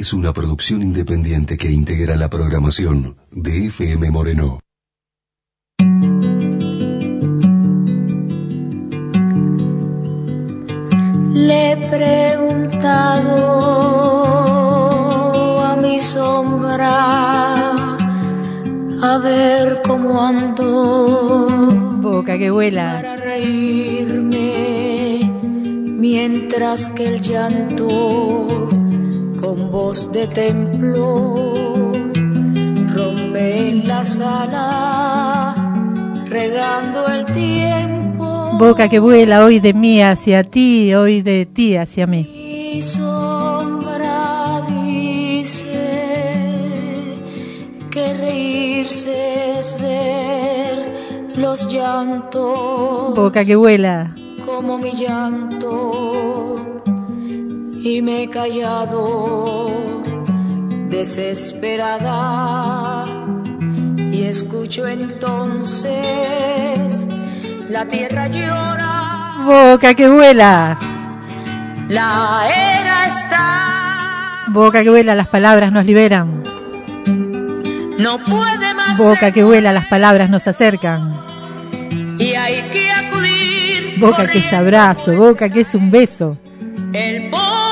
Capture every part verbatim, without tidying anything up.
es una producción independiente que integra la programación de F M Moreno. Le he preguntado a mi sombra a ver cómo ando. Boca que vuela. Para reírme mientras que el llanto con voz de templo rompe en la sala regando el tiempo. Boca que vuela, hoy de mí hacia ti, hoy de ti hacia mí. Mi sombra dice que reírse es ver los llantos. Boca que vuela. Como mi llanto, y me he callado desesperada y escucho entonces la tierra llora. Boca que vuela. La era está. Boca que vuela, las palabras nos liberan. No puede más. Boca que vuela, las palabras nos acercan. Y hay que acudir. Boca que es abrazo, boca que es un beso. El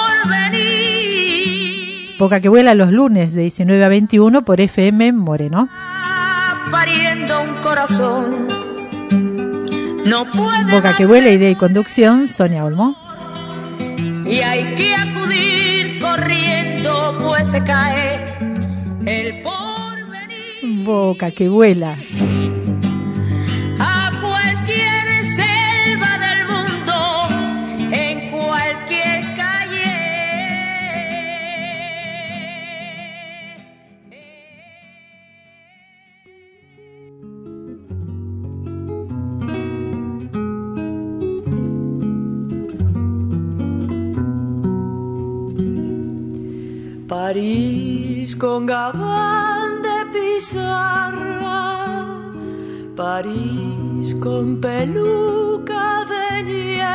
porvenir. Boca que vuela los lunes de diecinueve a veintiuno por F M Moreno. Pariendo un corazón. No puede Boca que vuela, idea y conducción, Sonia Olmo. Y hay que acudir corriendo, pues se cae el porvenir. Boca que vuela. A cualquier selva del mundo, en cualquier calle. París con gabán de pizarra, París con peluca de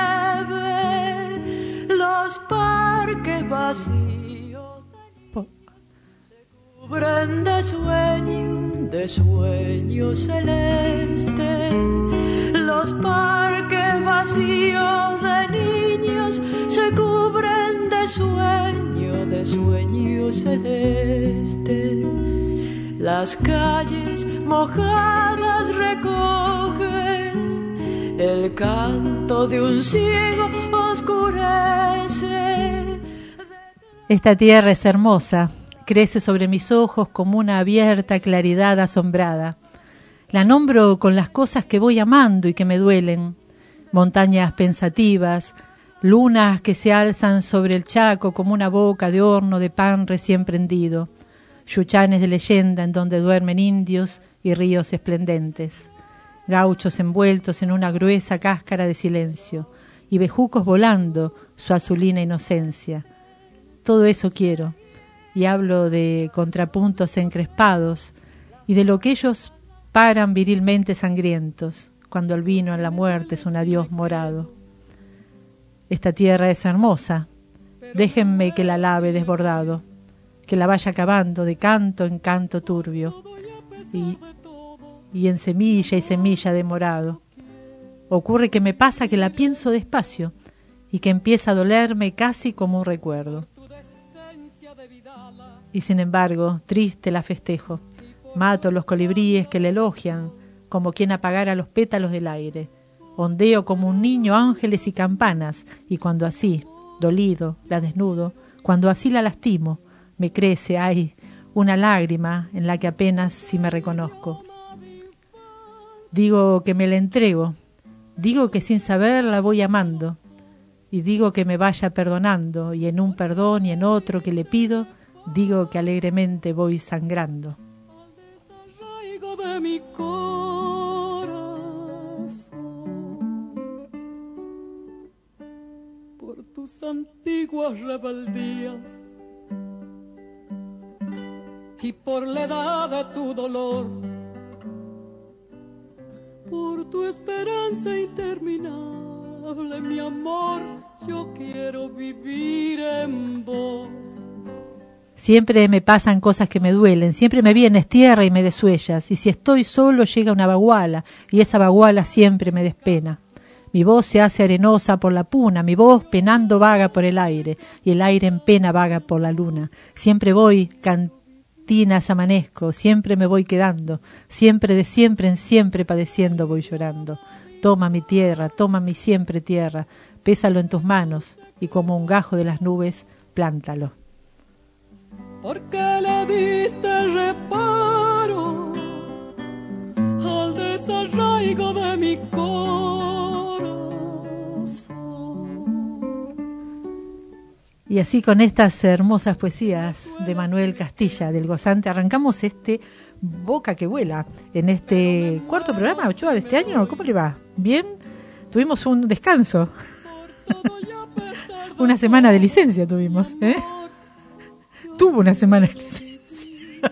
nieve, los parques vacíos se cubren de sueño, de sueño celeste, los parques vacíos de niños se cubren de sueño, de sueño celeste. Las calles mojadas recogen el canto de un ciego oscurece. Esta tierra es hermosa, crece sobre mis ojos como una abierta claridad asombrada. La nombro con las cosas que voy amando y que me duelen. Montañas pensativas, lunas que se alzan sobre el Chaco como una boca de horno de pan recién prendido, yuchanes de leyenda en donde duermen indios y ríos esplendentes, gauchos envueltos en una gruesa cáscara de silencio y bejucos volando su azulina inocencia. Todo eso quiero, y hablo de contrapuntos encrespados y de lo que ellos paran virilmente sangrientos cuando el vino en la muerte es un adiós morado. Esta tierra es hermosa, déjenme que la lave desbordado, que la vaya acabando de canto en canto turbio, y, y en semilla y semilla de morado. Ocurre que me pasa que la pienso despacio, y que empieza a dolerme casi como un recuerdo. Y sin embargo, triste la festejo, mato los colibríes que le elogian, como quien apagara los pétalos del aire. Ondeo como un niño ángeles y campanas, y cuando así, dolido, la desnudo, cuando así la lastimo, me crece, ay, una lágrima en la que apenas si me reconozco. Digo que me la entrego, digo que sin saber la voy amando, y digo que me vaya perdonando, y en un perdón y en otro que le pido, digo que alegremente voy sangrando. De mi por tus antiguas rebeldías y por la edad de tu dolor, por tu esperanza interminable, mi amor, yo quiero vivir en vos. Siempre me pasan cosas que me duelen, siempre me vienes tierra y me desuellas, y si estoy solo llega una baguala, y esa baguala siempre me despena. Mi voz se hace arenosa por la puna, mi voz penando vaga por el aire, y el aire en pena vaga por la luna. Siempre voy, cantinas amanezco, siempre me voy quedando, siempre de siempre en siempre padeciendo voy llorando. Toma mi tierra, toma mi siempre tierra, pésalo en tus manos, y como un gajo de las nubes, plántalo. Porque le diste reparo al desarraigo de mi corazón. Y así con estas hermosas poesías de Manuel Castilla del Gozante arrancamos este Boca que Vuela en este cuarto programa, Ochoa, de este año. ¿Cómo le va? ¿Bien? Tuvimos un descanso. Una semana de licencia tuvimos, ¿eh? Tuvo una semana de licencia.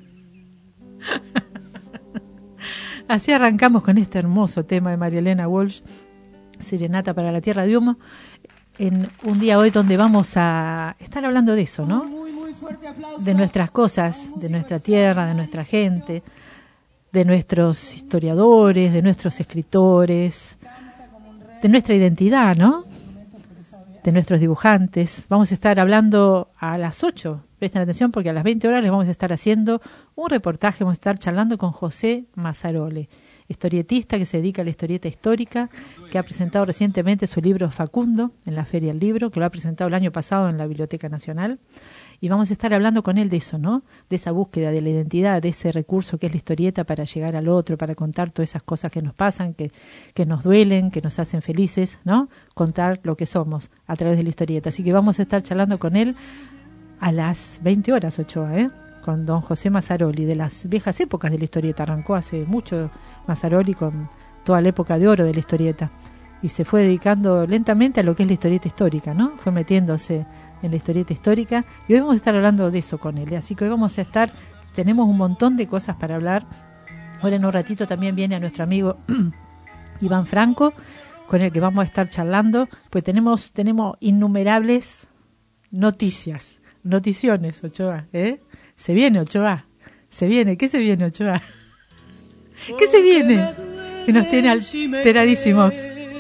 Así arrancamos con este hermoso tema de María Elena Walsh, Serenata para la Tierra de Humo, en un día hoy donde vamos a estar hablando de eso, ¿no? De nuestras cosas, de nuestra tierra, de nuestra gente, de nuestros historiadores, de nuestros escritores, de nuestra identidad, ¿no? De nuestros dibujantes. Vamos a estar hablando a las ocho, presten atención porque a las veinte horas les vamos a estar haciendo un reportaje, vamos a estar charlando con José Mazzaroli, historietista que se dedica a la historieta histórica, que ha presentado recientemente su libro Facundo en la Feria del Libro, que lo ha presentado el año pasado en la Biblioteca Nacional, y vamos a estar hablando con él de eso, ¿no? De esa búsqueda de la identidad, de ese recurso que es la historieta para llegar al otro, para contar todas esas cosas que nos pasan, que, que nos duelen, que nos hacen felices, ¿no? Contar lo que somos a través de la historieta. Así que vamos a estar charlando con él a las veinte horas, Ochoa, ¿eh? Con don José Mazzaroli, de las viejas épocas de la historieta. Arrancó hace mucho Mazzaroli con toda la época de oro de la historieta y se fue dedicando lentamente a lo que es la historieta histórica, ¿no? Fue metiéndose en la historieta histórica y hoy vamos a estar hablando de eso con él, ¿eh? Así que hoy vamos a estar, tenemos un montón de cosas para hablar. Ahora en un ratito también viene a nuestro amigo Iván Franco, con el que vamos a estar charlando, pues tenemos, tenemos innumerables noticias, noticiones, Ochoa, ¿eh? Se viene, Ochoa, se viene, ¿qué se viene, Ochoa? ¿Qué se viene? Que nos tiene alteradísimos.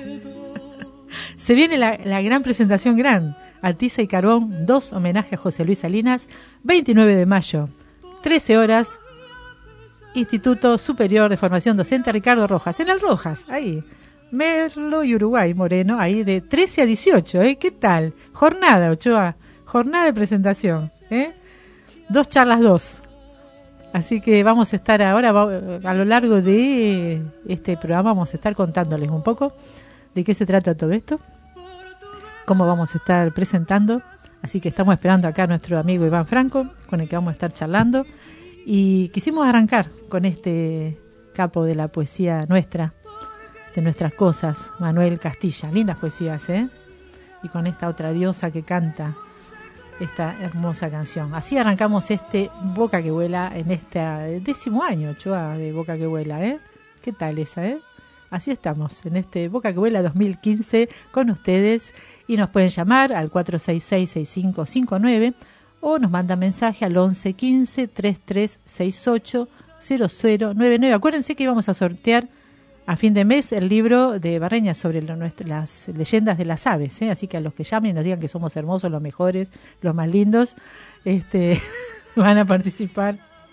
Se viene la, la gran presentación gran, Artiza y Carbón, dos homenaje a José Luis Salinas, veintinueve de mayo, trece horas, Instituto Superior de Formación Docente Ricardo Rojas, en el Rojas, ahí, Merlo y Uruguay Moreno, ahí de trece a dieciocho, ¿eh? ¿Qué tal? Jornada, Ochoa, jornada de presentación, ¿eh? Dos charlas, dos. Así que vamos a estar ahora, a lo largo de este programa, vamos a estar contándoles un poco de qué se trata todo esto, cómo vamos a estar presentando. Así que estamos esperando acá a nuestro amigo Iván Franco, con el que vamos a estar charlando. Y quisimos arrancar con este capo de la poesía nuestra, de nuestras cosas, Manuel Castilla. Lindas poesías, ¿eh? Y con esta otra diosa que canta esta hermosa canción. Así arrancamos este Boca que Vuela en este décimo año, Ochoa, de Boca que Vuela, ¿eh? ¿Qué tal esa, eh? Así estamos, en este Boca que Vuela dos mil quince con ustedes, y nos pueden llamar al cuatro seis seis, seis cinco cinco nueve o nos mandan mensaje al once quince, treinta y tres sesenta y ocho, cero cero nueve nueve. Acuérdense que íbamos a sortear a fin de mes el libro de Barreña sobre lo, nuestro, las leyendas de las aves, ¿eh? Así que a los que llamen y nos digan que somos hermosos, los mejores, los más lindos, este, van a participar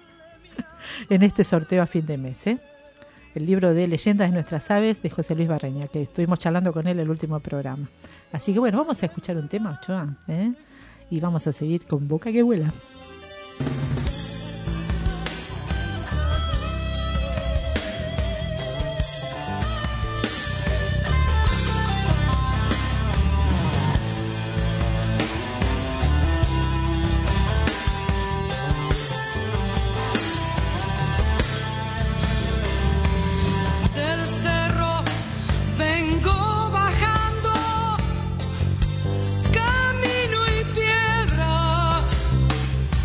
en este sorteo a fin de mes, ¿eh? El libro de Leyendas de nuestras aves de José Luis Barreña, que estuvimos charlando con él el último programa. Así que bueno, vamos a escuchar un tema, Ochoa, ¿eh? Y vamos a seguir con Boca que Vuela. Camino y piedra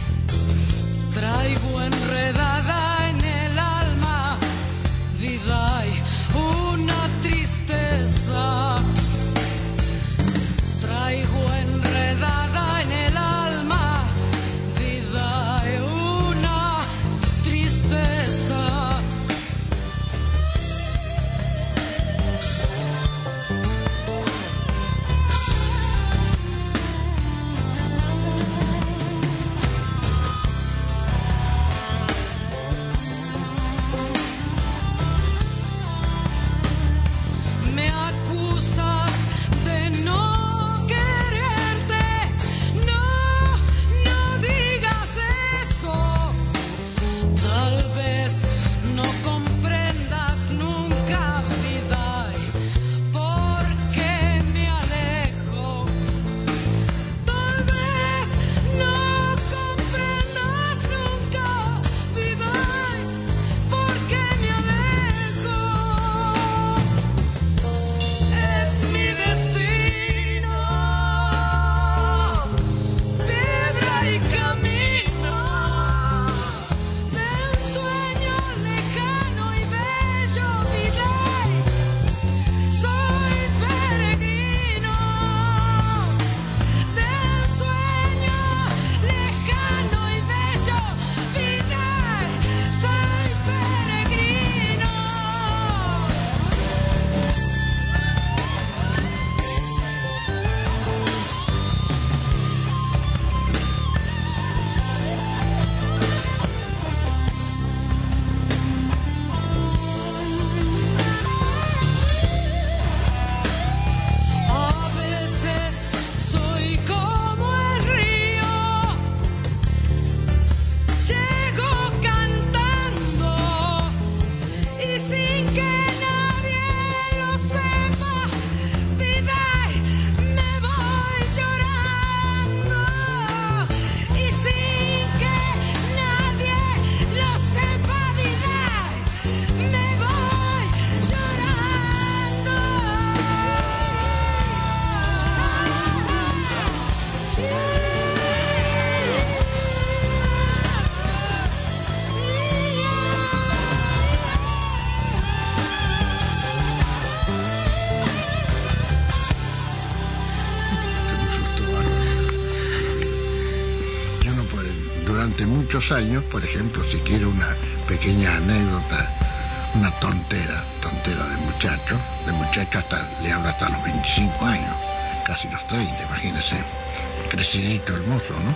durante muchos años, por ejemplo, si quiero una pequeña anécdota, una tontera, tontera de muchacho, de muchacho hasta, le hablo hasta los veinticinco años, casi los treinta, imagínese, crecidito el mozo, ¿no?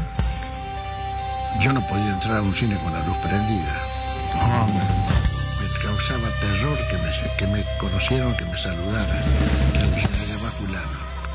Yo no podía entrar a un cine con la luz prendida. No, me, me causaba terror que me, que me conocieran, que me saludaran, que me dijeran va fulano.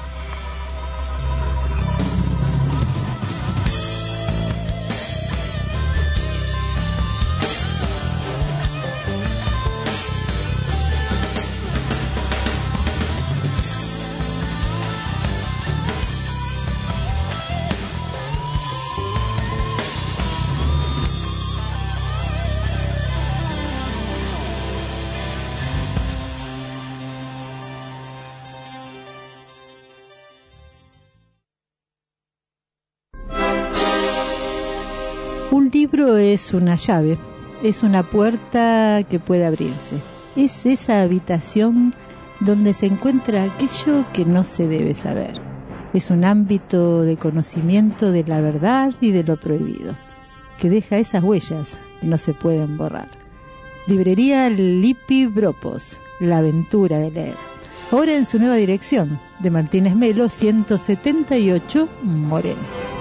Un libro es una llave, es una puerta que puede abrirse. Es esa habitación donde se encuentra aquello que no se debe saber. Es un ámbito de conocimiento de la verdad y de lo prohibido, que deja esas huellas que no se pueden borrar. Librería Lipi Bropos, la aventura de leer. Ahora en su nueva dirección, de Martínez Melo, ciento setenta y ocho, Moreno.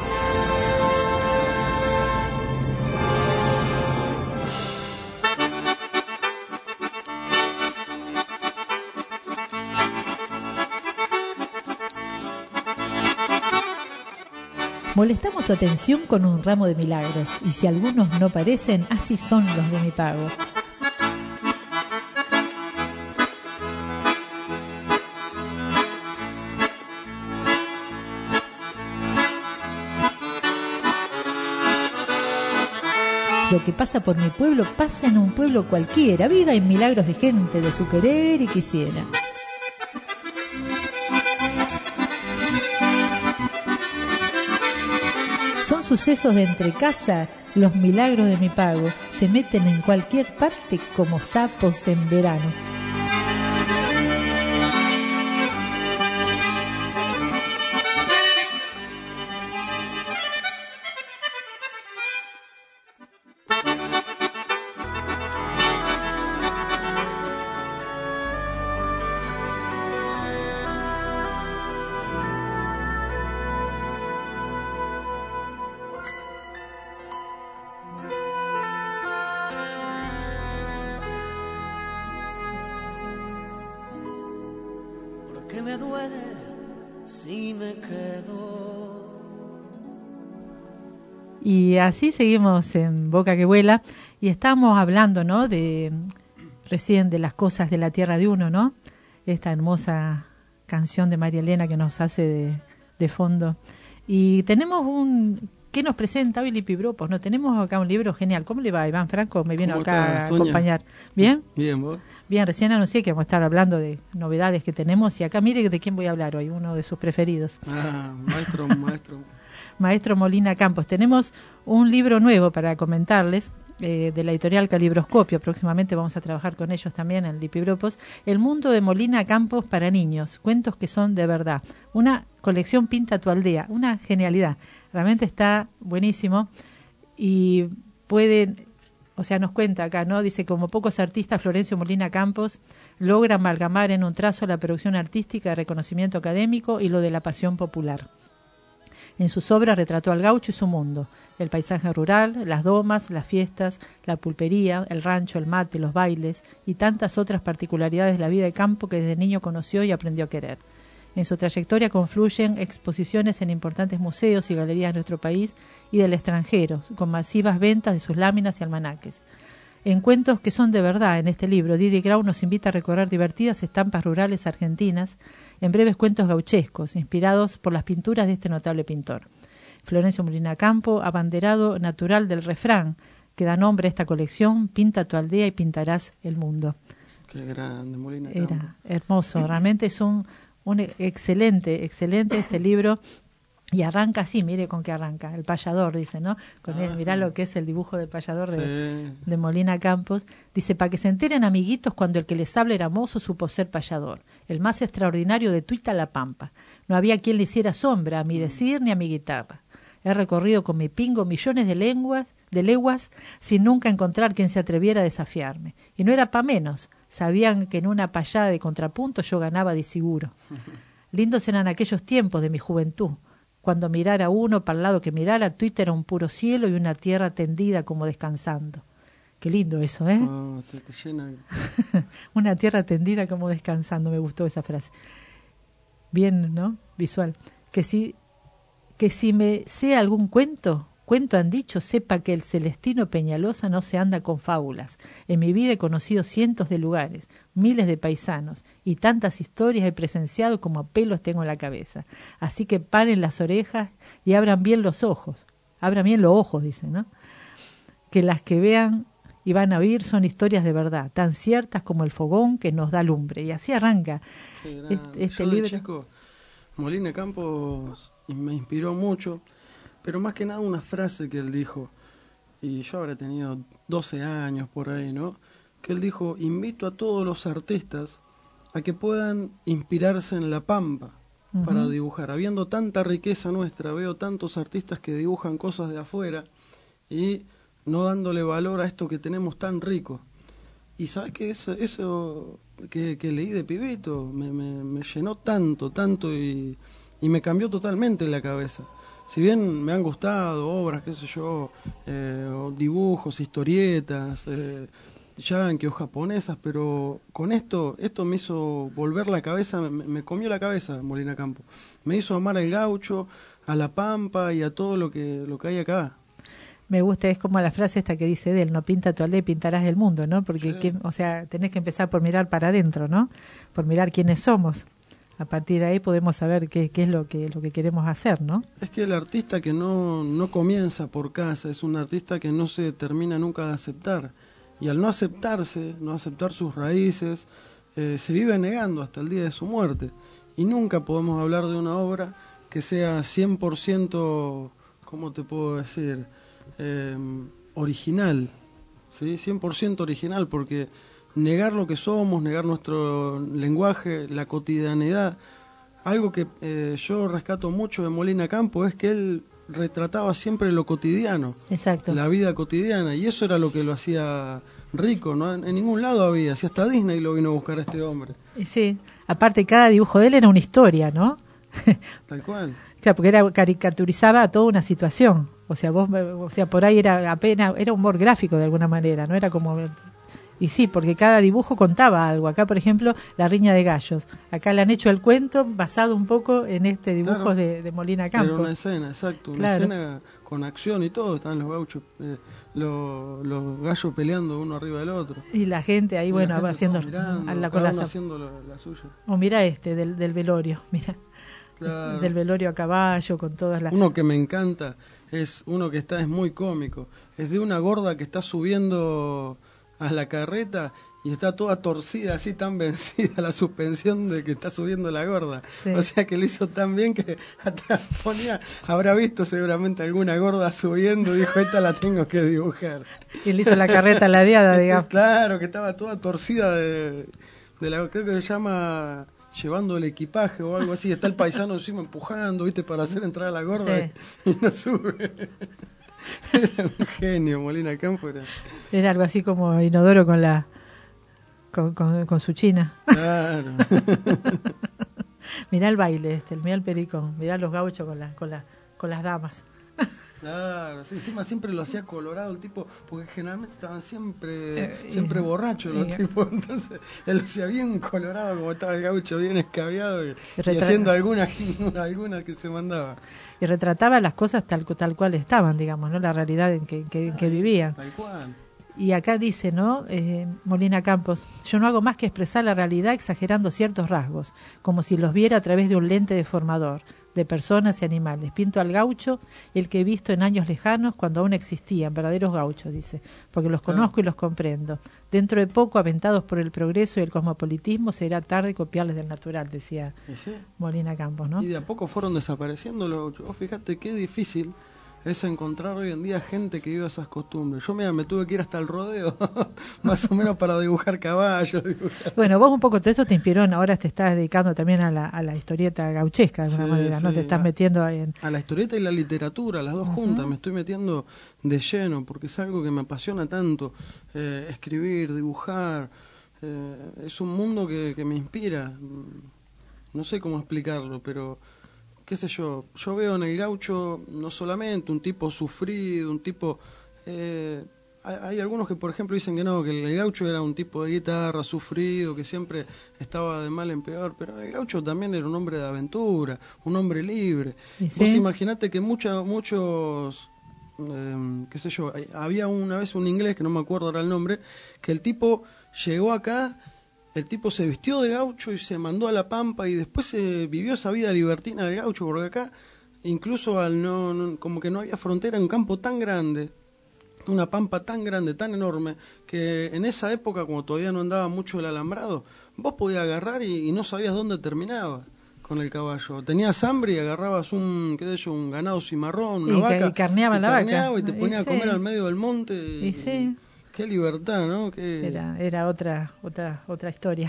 Molestamos su atención con un ramo de milagros, y si algunos no parecen, así son los de mi pago. Lo que pasa por mi pueblo pasa en un pueblo cualquiera. Vida y milagros de gente de su querer y quisiera. Son sucesos de entrecasa, los milagros de mi pago. Se meten en cualquier parte como sapos en verano. Me duele si me quedo. Y así seguimos en Boca que Vuela y estamos hablando, ¿no? De recién de las cosas de la tierra de uno, ¿no? Esta hermosa canción de María Elena que nos hace de, de fondo. Y tenemos un... ¿Qué nos presenta hoy Lipi Bropos? No, tenemos acá un libro genial. ¿Cómo le va, Iván Franco? Me vino acá a acompañar. ¿Bien? Bien, ¿vos? Bien, recién anuncié que vamos a estar hablando de novedades que tenemos y acá mire de quién voy a hablar hoy, uno de sus preferidos. Ah, maestro, maestro. Maestro Molina Campos. Tenemos un libro nuevo para comentarles, eh, de la editorial Calibroscopio. Próximamente vamos a trabajar con ellos también en Lipi Bropos. El mundo de Molina Campos para niños, cuentos que son de verdad. Una colección Pinta tu aldea, una genialidad. Realmente está buenísimo y pueden... O sea, nos cuenta acá, ¿no? Dice, como pocos artistas, Florencio Molina Campos logra amalgamar en un trazo la producción artística de reconocimiento académico y lo de la pasión popular. En sus obras retrató al gaucho y su mundo, el paisaje rural, las domas, las fiestas, la pulpería, el rancho, el mate, los bailes y tantas otras particularidades de la vida de campo que desde niño conoció y aprendió a querer. En su trayectoria confluyen exposiciones en importantes museos y galerías de nuestro país y del extranjero, con masivas ventas de sus láminas y almanaques. En cuentos que son de verdad, en este libro, Didier Grau nos invita a recorrer divertidas estampas rurales argentinas en breves cuentos gauchescos, inspirados por las pinturas de este notable pintor. Florencio Molina Campos, abanderado natural del refrán que da nombre a esta colección, pinta tu aldea y pintarás el mundo. Qué grande, Molina Campos. Era hermoso, realmente es un... Un excelente, excelente este libro y arranca así, mire con qué arranca, el payador, dice, ¿no? Con él, mirá lo que es el dibujo del payador de, sí. de Molina Campos. Dice, para que se enteren amiguitos cuando el que les habla era mozo supo ser payador, el más extraordinario de Tuita la Pampa. No había quien le hiciera sombra a mi decir ni a mi guitarra. He recorrido con mi pingo millones de lenguas, de leguas, sin nunca encontrar quien se atreviera a desafiarme. Y no era pa' menos. Sabían que en una payada de contrapunto yo ganaba de seguro. Lindos eran aquellos tiempos de mi juventud, cuando mirara uno para el lado que mirara, Twitter era un puro cielo y una tierra tendida como descansando. Qué lindo eso, ¿eh? Oh, te, te llena. Una tierra tendida como descansando, me gustó esa frase. Bien, ¿no? Visual. Que si, que si me sé algún cuento, cuento han dicho, sepa que el Celestino Peñalosa no se anda con fábulas. En mi vida he conocido cientos de lugares, miles de paisanos, y tantas historias he presenciado como pelos tengo en la cabeza. Así que paren las orejas y abran bien los ojos. Abran bien los ojos, dicen, ¿no? Que las que vean y van a oír son historias de verdad, tan ciertas como el fogón que nos da lumbre. Y así arranca este, este Yo libro. de chico, Molina Campos me inspiró mucho, pero más que nada una frase que él dijo, y yo habré tenido doce años por ahí, ¿no? Que él dijo, invito a todos los artistas a que puedan inspirarse en la pampa uh-huh. para dibujar. Habiendo tanta riqueza nuestra, veo tantos artistas que dibujan cosas de afuera y no dándole valor a esto que tenemos tan rico. Y sabes que eso, eso que, que leí de pibito me, me, me llenó tanto, tanto y, y me cambió totalmente la cabeza. Si bien me han gustado obras, qué sé yo, eh, dibujos, historietas, eh, yanqui o japonesas, pero con esto, esto me hizo volver la cabeza, me, me comió la cabeza Molina Campos. Me hizo amar al gaucho, a la pampa y a todo lo que, lo que hay acá. Me gusta, es como la frase esta que dice de él, no pinta tu aldea y pintarás el mundo, ¿no? Porque, Sí. que, o sea, tenés que empezar por mirar para adentro, ¿no? Por mirar quiénes somos. A partir de ahí podemos saber qué, qué es lo que, lo que queremos hacer, ¿no? Es que el artista que no, no comienza por casa es un artista que no se termina nunca de aceptar. Y al no aceptarse, no aceptar sus raíces, eh, se vive negando hasta el día de su muerte. Y nunca podemos hablar de una obra que sea cien por ciento, ¿cómo te puedo decir? Eh, original, ¿sí? cien por ciento original, porque negar lo que somos, negar nuestro lenguaje, la cotidianidad, algo que eh, yo rescato mucho de Molina Campos es que él retrataba siempre lo cotidiano, Exacto. la vida cotidiana, y eso era lo que lo hacía rico, ¿no? En, en ningún lado había, si hasta Disney lo vino a buscar a este hombre. Sí, aparte cada dibujo de él era una historia, ¿no? Tal cual. Claro, porque era, caricaturizaba toda una situación. O sea, vos, o sea, por ahí era apenas, era humor gráfico de alguna manera, no era como... Y sí, porque cada dibujo contaba algo. Acá, por ejemplo, la riña de gallos. Acá le han hecho el cuento basado un poco en este dibujo Claro. de, de Molina Campos. Era una escena, exacto, una Claro. escena con acción y todo, estaban los gauchos, eh, los, los gallos peleando uno arriba del otro. Y la gente ahí, Y bueno, la gente haciendo todo mirando, a la, con cada las uno zap- haciendo la, la suya. O mira este, del, del velorio, mira. Claro. Del velorio a caballo, con todas las... Uno que me encanta es uno que está, es muy cómico, es de una gorda que está subiendo a la carreta y está toda torcida, así tan vencida la suspensión de que está subiendo la gorda. Sí. O sea que lo hizo tan bien que atrás ponía, habrá visto seguramente alguna gorda subiendo, dijo, esta la tengo que dibujar. Y le hizo la carreta ladeada, digamos. Claro, que estaba toda torcida de, de la, creo que se llama llevando el equipaje o algo así, está el paisano encima empujando, viste, para hacer entrar a la gorda Sí. y, y no sube. Era un genio, Molina Campos era. Era algo así como Inodoro con la... Con, con, con su china. Claro. Mirá el baile este, mirá el pericón, mirá los gauchos con, la, con, la, con las damas. Claro, sí, encima siempre lo hacía colorado el tipo, porque generalmente estaban siempre Eh, siempre y- borrachos los y- tipos, entonces él lo hacía bien colorado, como estaba el gaucho bien escabiado y, y retra- haciendo algunas algunas que se mandaba. Y retrataba las cosas tal, tal cual estaban, digamos, ¿no? La realidad en que, que, en que vivían. Tal cual. Y acá dice, ¿no? Eh, Molina Campos, yo no hago más que expresar la realidad exagerando ciertos rasgos, como si los viera a través de un lente deformador, de personas y animales. Pinto al gaucho, el que he visto en años lejanos, cuando aún existían, verdaderos gauchos, dice, porque los Claro. conozco y los comprendo. Dentro de poco, aventados por el progreso y el cosmopolitismo, será tarde copiarles del natural, decía Y sí. Molina Campos, ¿no? Y de a poco fueron desapareciendo los gauchos. Vos fíjate qué difícil es encontrar hoy en día gente que vive esas costumbres. Yo mira, me tuve que ir hasta el rodeo, más o menos para dibujar caballos. Dibujar. Bueno, vos un poco todo esto te inspiró, ahora te estás dedicando también a la, a la historieta gauchesca, de alguna Sí, manera, ¿no? sí, Te estás a, metiendo en... A la historieta y la literatura, las dos uh-huh. juntas, me estoy metiendo de lleno, porque es algo que me apasiona tanto, eh, escribir, dibujar, eh, es un mundo que, que me inspira, no sé cómo explicarlo, pero... qué sé yo, yo veo en el gaucho no solamente un tipo sufrido, un tipo... Eh, hay, hay algunos que, por ejemplo, dicen que no, que el gaucho era un tipo de guitarra sufrido, que siempre estaba de mal en peor, pero el gaucho también era un hombre de aventura, un hombre libre. ¿Sí? Vos imaginate que mucha, muchos... Eh, qué sé yo, hay, había una vez un inglés, que no me acuerdo ahora el nombre, que el tipo llegó acá... El tipo se vistió de gaucho y se mandó a la pampa y después se vivió esa vida libertina del gaucho, porque acá incluso al no, no como que no había frontera, un campo tan grande, una pampa tan grande, tan enorme, que en esa época, como todavía no andaba mucho el alambrado, vos podías agarrar y, y no sabías dónde terminaba con el caballo. Tenías hambre y agarrabas un, qué sé yo, un ganado cimarrón, una y, vaca, y carneaba y la carneaba vaca. Y te ponía y a sí. comer al medio del monte. Y, y sí. Qué libertad, ¿no? Qué... Era, era otra, otra, otra historia.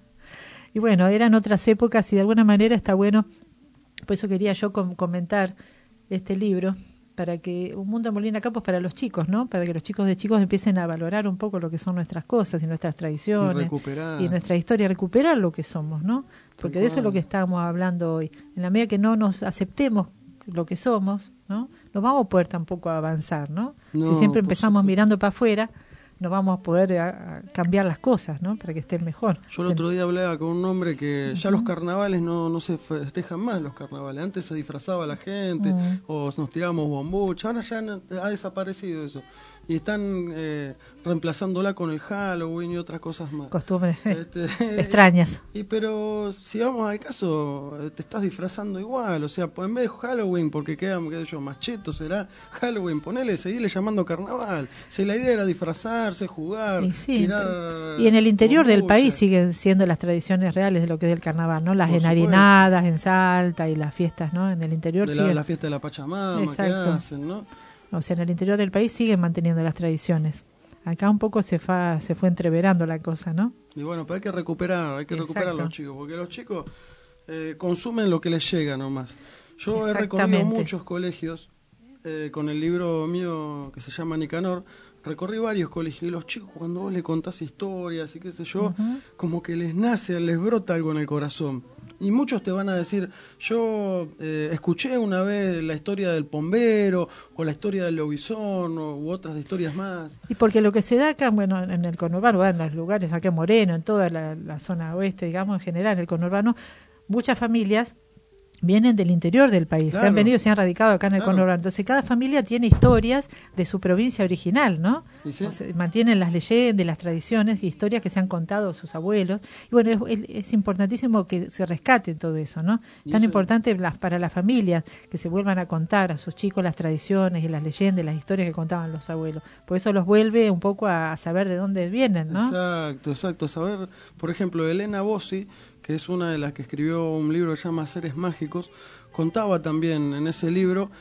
Y bueno, eran otras épocas y de alguna manera está bueno, por eso quería yo com- comentar este libro, para que un mundo en Molina Campos para los chicos, ¿no? Para que los chicos de chicos empiecen a valorar un poco lo que son nuestras cosas y nuestras tradiciones. Y recuperar. Y nuestra historia, recuperar lo que somos, ¿no? Porque de eso es lo que estábamos hablando hoy. En la medida que no nos aceptemos lo que somos, ¿no? No vamos a poder tampoco avanzar, ¿no? No, si siempre por empezamos supuesto. mirando para afuera, no vamos a poder a, a cambiar las cosas, ¿no? Para que estén mejor. Yo el otro día hablaba con un hombre que ya los carnavales no, no se festejan más los carnavales. Antes se disfrazaba la gente Mm. o nos tirábamos bombucha. Ahora ya no- ha desaparecido eso. Y están eh, reemplazándola con el Halloween y otras cosas más. Costumbres Este, extrañas. Y pero si vamos al caso, eh, te estás disfrazando igual. O sea, pues en vez de Halloween, porque quedan, qué sé yo, más cheto, será Halloween, ponele, seguirle llamando carnaval. Si la idea era disfrazarse, jugar, Y, sí, tirar... y en el interior del bombucha. país siguen siendo las tradiciones reales de lo que es el carnaval, ¿no? Las Por enharinadas en Salta y las fiestas, ¿no? En el interior De la, siguen, la fiesta de la Pachamama Exacto. que hacen, ¿no? o sea, en el interior del país siguen manteniendo las tradiciones. Acá un poco se fa, se fue entreverando la cosa, ¿no? Y bueno, pero hay que recuperar, hay que recuperar a Exacto. los chicos, porque los chicos eh, consumen lo que les llega nomás. Yo he recorrido Exactamente. muchos colegios eh, con el libro mío que se llama Nicanor. Recorrí varios colegios y los chicos, cuando vos le contás historias y qué sé yo, Uh-huh. como que les nace, les brota algo en el corazón. Y muchos te van a decir, yo eh, escuché una vez la historia del Pombero, o la historia del Lobizón, o, u otras historias más. Y porque lo que se da acá, bueno, en el conurbano, bueno, en los lugares, acá en Moreno, en toda la, la zona oeste, digamos, en general, el conurbano, muchas familias vienen del interior del país, Claro. se han venido y se han radicado acá en el Claro. conurbano. Entonces cada familia tiene historias de su provincia original, ¿no? ¿Y sí? O sea, mantienen las leyendas, las tradiciones y historias que se han contado sus abuelos. Y bueno, es, es- es importantísimo que se rescate todo eso, ¿no? Y Tan eso- importante las, para las familias que se vuelvan a contar a sus chicos las tradiciones y las leyendas, las historias que contaban los abuelos. Por eso los vuelve un poco a, a saber de dónde vienen, ¿no? Exacto, exacto. Saber, por ejemplo, Elena Bossi, que es una de las que escribió un libro que se llama Seres Mágicos, contaba también en ese libro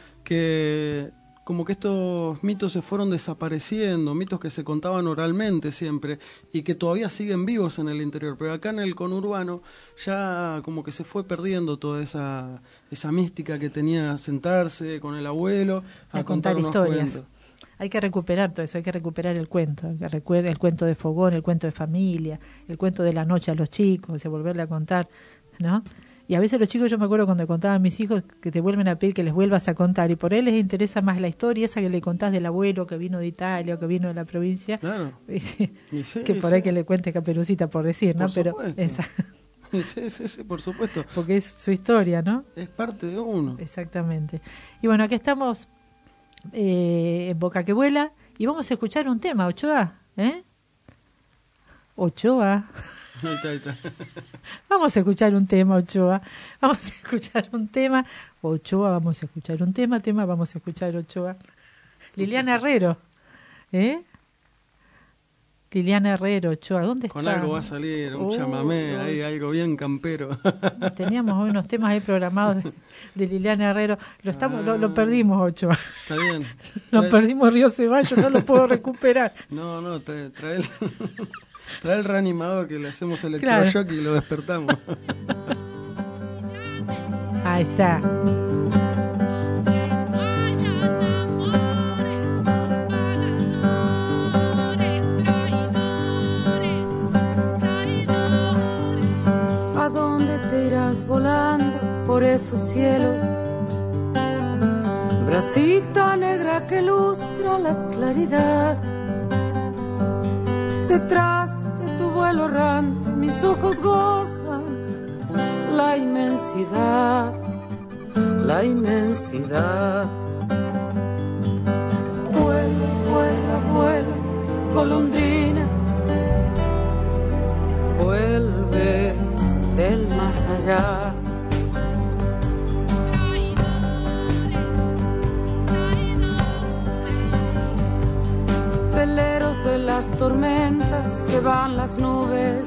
que como que estos mitos se fueron desapareciendo, mitos que se contaban oralmente siempre y que todavía siguen vivos en el interior, pero acá en el conurbano ya como que se fue perdiendo toda esa, esa mística que tenía sentarse con el abuelo a, A contar unos historias. cuentos. Hay que recuperar todo eso, hay que recuperar el cuento, hay que recuer- el cuento de fogón, el cuento de familia, el cuento de la noche a los chicos, y volverle a contar, ¿no? Y a veces los chicos, yo me acuerdo cuando contaban a mis hijos que te vuelven a pedir que les vuelvas a contar, y por ahí les interesa más la historia esa que le contás del abuelo que vino de Italia o que vino de la provincia, Claro. y sí, Y sí, que por sí. ahí que le cuente Caperucita por decir, ¿no? Por Pero supuesto. esa, Sí, sí, sí, por supuesto. porque es su historia, ¿no? Es parte de uno. Exactamente. Y bueno, aquí estamos eh, en Boca que Vuela y vamos a escuchar un tema, Ochoa, ¿eh? Ochoa. Ahí está, ahí está. Vamos a escuchar un tema, Ochoa. Vamos a escuchar un tema. Ochoa, vamos a escuchar un tema, tema, vamos a escuchar Ochoa. Liliana Herrero, ¿eh? Liliana Herrero, Ochoa, ¿dónde Con está? algo va a salir, un Oh, chamamé, oh. ahí, algo bien campero. Teníamos hoy unos temas ahí programados de, de Liliana Herrero. Lo estamos, Ah. lo, lo perdimos, Ochoa. Está bien. Lo Trae- perdimos Río Ceballos, no lo puedo recuperar. No, no, trae, trae, el, trae el reanimador que le hacemos electroshock Claro. y lo despertamos. Ahí está. ¿A dónde te irás volando por esos cielos? Bracita negra que lustra la claridad. Detrás de tu vuelo errante mis ojos gozan la inmensidad, la inmensidad. Vuela, vuela, vuela, golondrina, vuelve del más allá. Veleros de las tormentas se van las nubes,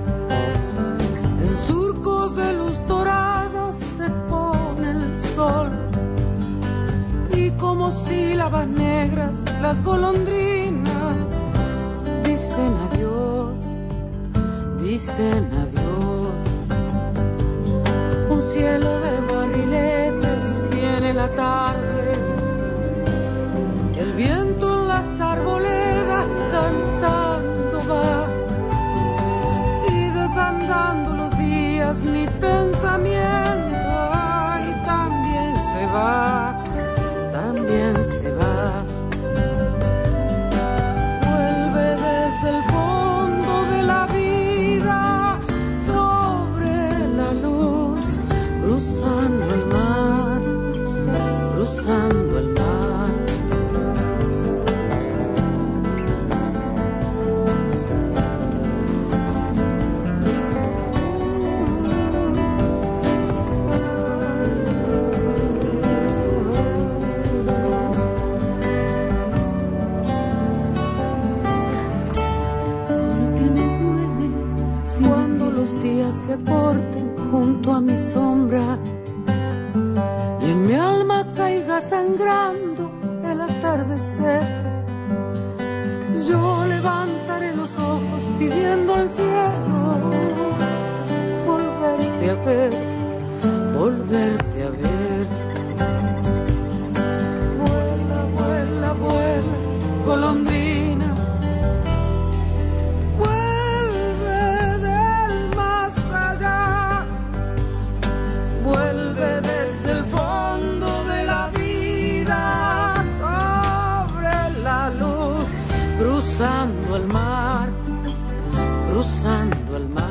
en surcos de luz dorada se pone el sol, y como sílabas negras las golondrinas dicen adiós, dicen adiós. Un cielo de barriletes tiene la tarde, el viento en las arboledas cantando va, y desandando los días mi pensamiento, ay, también se va, también se va. Vuelve desde el fondo de la vida sobre la luz, cruzando el mar, cruzando el mar. Cuando los días se acorten junto a mi sombra y en mi alma caiga sangrando el atardecer, yo levantaré los ojos pidiendo al cielo volverte a ver, volverte a ver. Vuela, vuela, vuela, golondrina, vuelve desde el fondo de la vida sobre la luz, cruzando el mar, cruzando el mar.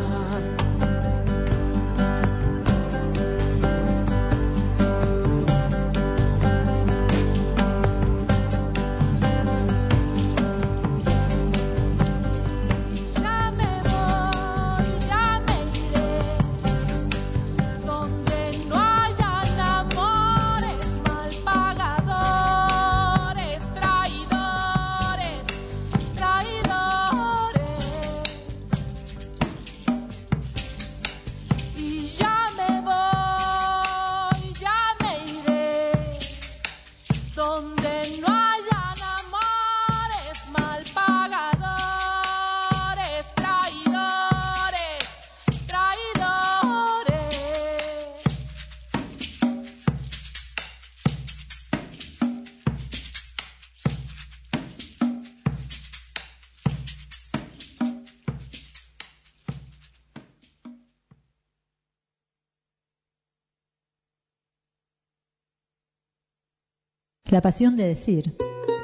La pasión de decir.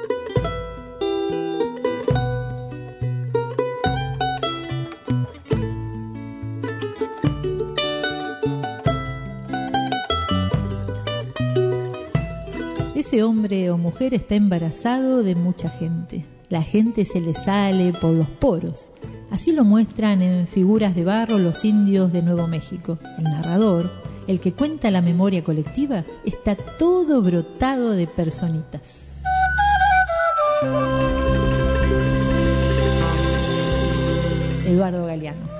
Ese hombre o mujer está embarazado de mucha gente. La gente se le sale por los poros. Así lo muestran en figuras de barro los indios de Nuevo México. El narrador, el que cuenta la memoria colectiva, está todo brotado de personitas. Eduardo Galeano.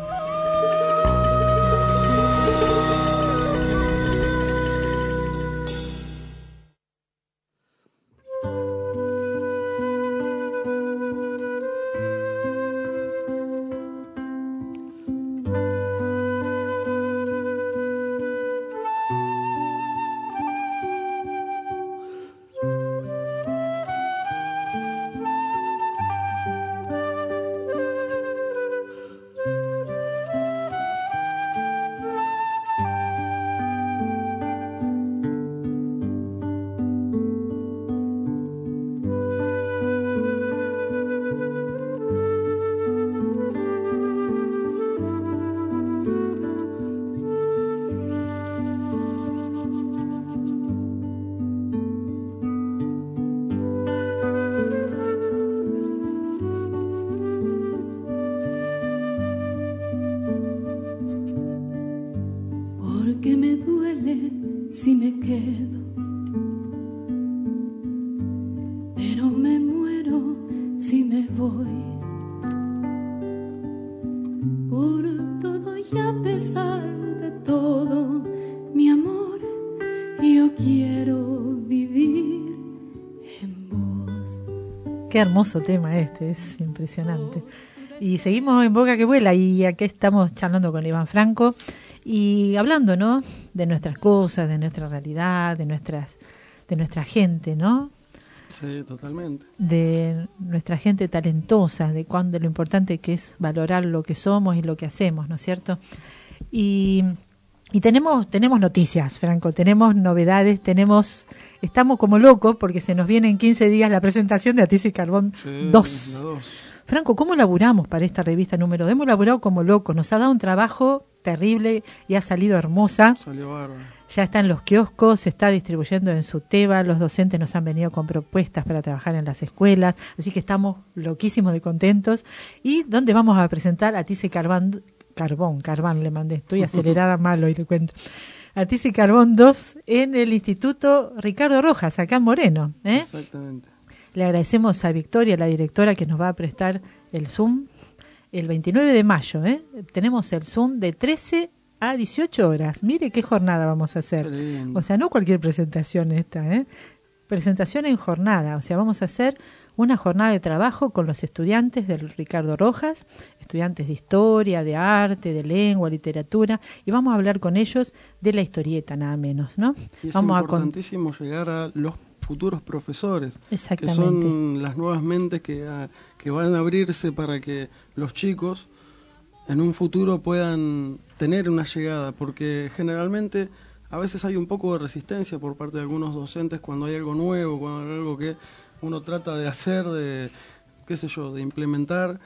Qué hermoso tema este, es impresionante. Y seguimos en Boca que Vuela y aquí estamos charlando con Iván Franco y hablando, ¿no?, de nuestras cosas, de nuestra realidad, de nuestras, de nuestra gente, ¿no? Sí, totalmente. De nuestra gente talentosa, de cuán, lo importante que es valorar lo que somos y lo que hacemos, ¿no es cierto? Y, y tenemos, tenemos noticias, Franco, tenemos novedades, tenemos... Estamos como locos porque se nos viene en quince días la presentación de Atiza y Carbón sí, dos. Franco, ¿cómo laburamos para esta revista número dos? Hemos laburado como locos, nos ha dado un trabajo terrible y ha salido hermosa. Salió bárbaro. Ya está en los kioscos, se está distribuyendo en Suteba, los docentes nos han venido con propuestas para trabajar en las escuelas, así que estamos loquísimos de contentos. ¿Y dónde vamos a presentar Atiza y Carbón? Carbón, Carbón le mandé, estoy acelerada mal hoy, le cuento. Atiza y Carbón dos en el Instituto Ricardo Rojas, acá en Moreno. ¿eh? Exactamente. Le agradecemos a Victoria, la directora, que nos va a prestar el Zoom el veintinueve de mayo. ¿eh? Tenemos el Zoom de trece a dieciocho horas. Mire qué jornada vamos a hacer. O sea, no cualquier presentación esta, ¿eh? Presentación en jornada. O sea, vamos a hacer una jornada de trabajo con los estudiantes del Ricardo Rojas, estudiantes de historia, de arte, de lengua, literatura, y vamos a hablar con ellos de la historieta, nada menos, ¿no? Y es vamos importantísimo a con... llegar a los futuros profesores, Exactamente. que son las nuevas mentes que, a, que van a abrirse para que los chicos en un futuro puedan tener una llegada, porque generalmente a veces hay un poco de resistencia por parte de algunos docentes cuando hay algo nuevo, cuando hay algo que uno trata de hacer, de, qué sé yo, de implementar.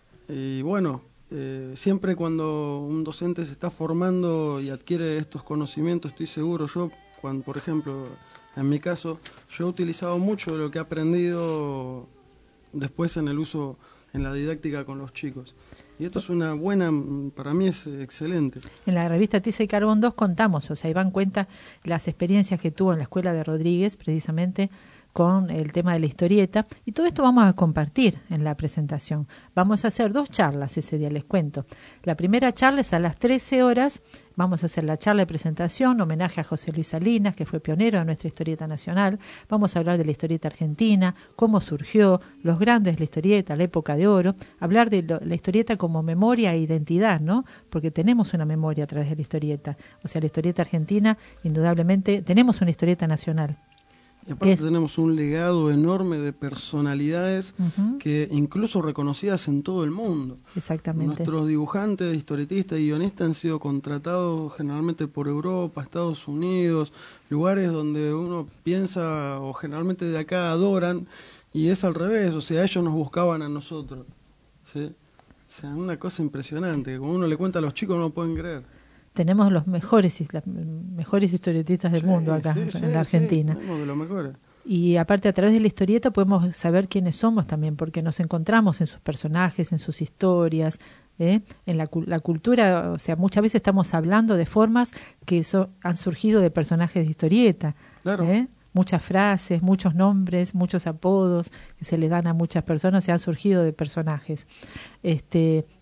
Y bueno, eh, siempre cuando un docente se está formando y adquiere estos conocimientos, estoy seguro, yo, cuando, por ejemplo, en mi caso, yo he utilizado mucho de lo que he aprendido después en el uso, en la didáctica con los chicos. Y esto es una buena, para mí es excelente. En la revista Atiza y Carbón dos contamos, o sea, ahí van cuenta las experiencias que tuvo en la escuela de Rodríguez, precisamente con el tema de la historieta, y todo esto vamos a compartir en la presentación. Vamos a hacer dos charlas ese día, les cuento. La primera charla es a las trece horas, vamos a hacer la charla de presentación, homenaje a José Luis Salinas, que fue pionero de nuestra historieta nacional. Vamos a hablar de la historieta argentina, cómo surgió, los grandes de la historieta, la época de oro, hablar de lo, la historieta como memoria e identidad, ¿no? Porque tenemos una memoria a través de la historieta. O sea, la historieta argentina, indudablemente, tenemos una historieta nacional. Y aparte tenemos un legado enorme de personalidades uh-huh. que incluso reconocidas en todo el mundo. Exactamente. Nuestros dibujantes, historietistas y guionistas han sido contratados generalmente por Europa, Estados Unidos, lugares donde uno piensa o generalmente de acá adoran, y es al revés, o sea, ellos nos buscaban a nosotros. ¿Sí? O sea, una cosa impresionante, como uno le cuenta a los chicos no lo pueden creer. Tenemos los mejores las mejores historietistas del sí, mundo acá sí, en sí, la Argentina. Sí, tenemos de los mejores. Y aparte a través de la historieta podemos saber quiénes somos también, porque nos encontramos en sus personajes, en sus historias, ¿eh? en la, la cultura. O sea, muchas veces estamos hablando de formas que so, han surgido de personajes de historieta. Claro. ¿eh? Muchas frases, muchos nombres, muchos apodos que se le dan a muchas personas se han surgido de personajes. Este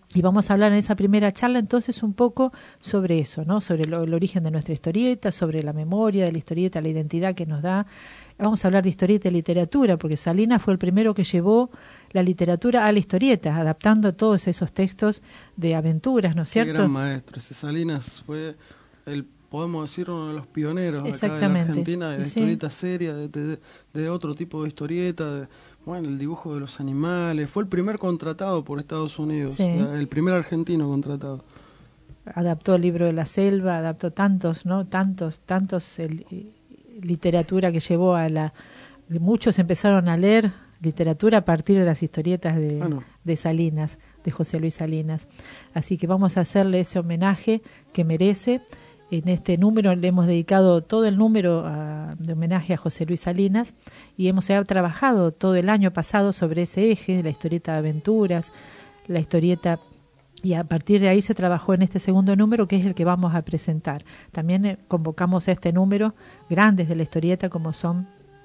Y vamos a hablar en esa primera charla entonces un poco sobre eso, ¿no? Sobre lo, el origen de nuestra historieta, sobre la memoria de la historieta, la identidad que nos da. Vamos a hablar de historieta y literatura, porque Salinas fue el primero que llevó la literatura a la historieta, adaptando todos esos textos de aventuras, ¿no es cierto? Qué gran maestro. Ese Salinas fue, el, podemos decir, uno de los pioneros acá de la Argentina, de la sí. historieta seria, de, de, de otro tipo de historieta, de, bueno, el dibujo de los animales. Fue el primer contratado por Estados Unidos, sí. el primer argentino contratado. Adaptó el libro de la selva, adaptó tantos, ¿no? Tantos, tantos... El, literatura que llevó a la... Muchos empezaron a leer literatura a partir de las historietas de, ah, no. de Salinas, de José Luis Salinas. Así que vamos a hacerle ese homenaje que merece. En este número le hemos dedicado todo el número a, de homenaje a José Luis Salinas y hemos ya trabajado todo el año pasado sobre ese eje, la historieta de aventuras, la historieta... Y a partir de ahí se trabajó en este segundo número, que es el que vamos a presentar. También eh, convocamos a este número grandes de la historieta, como son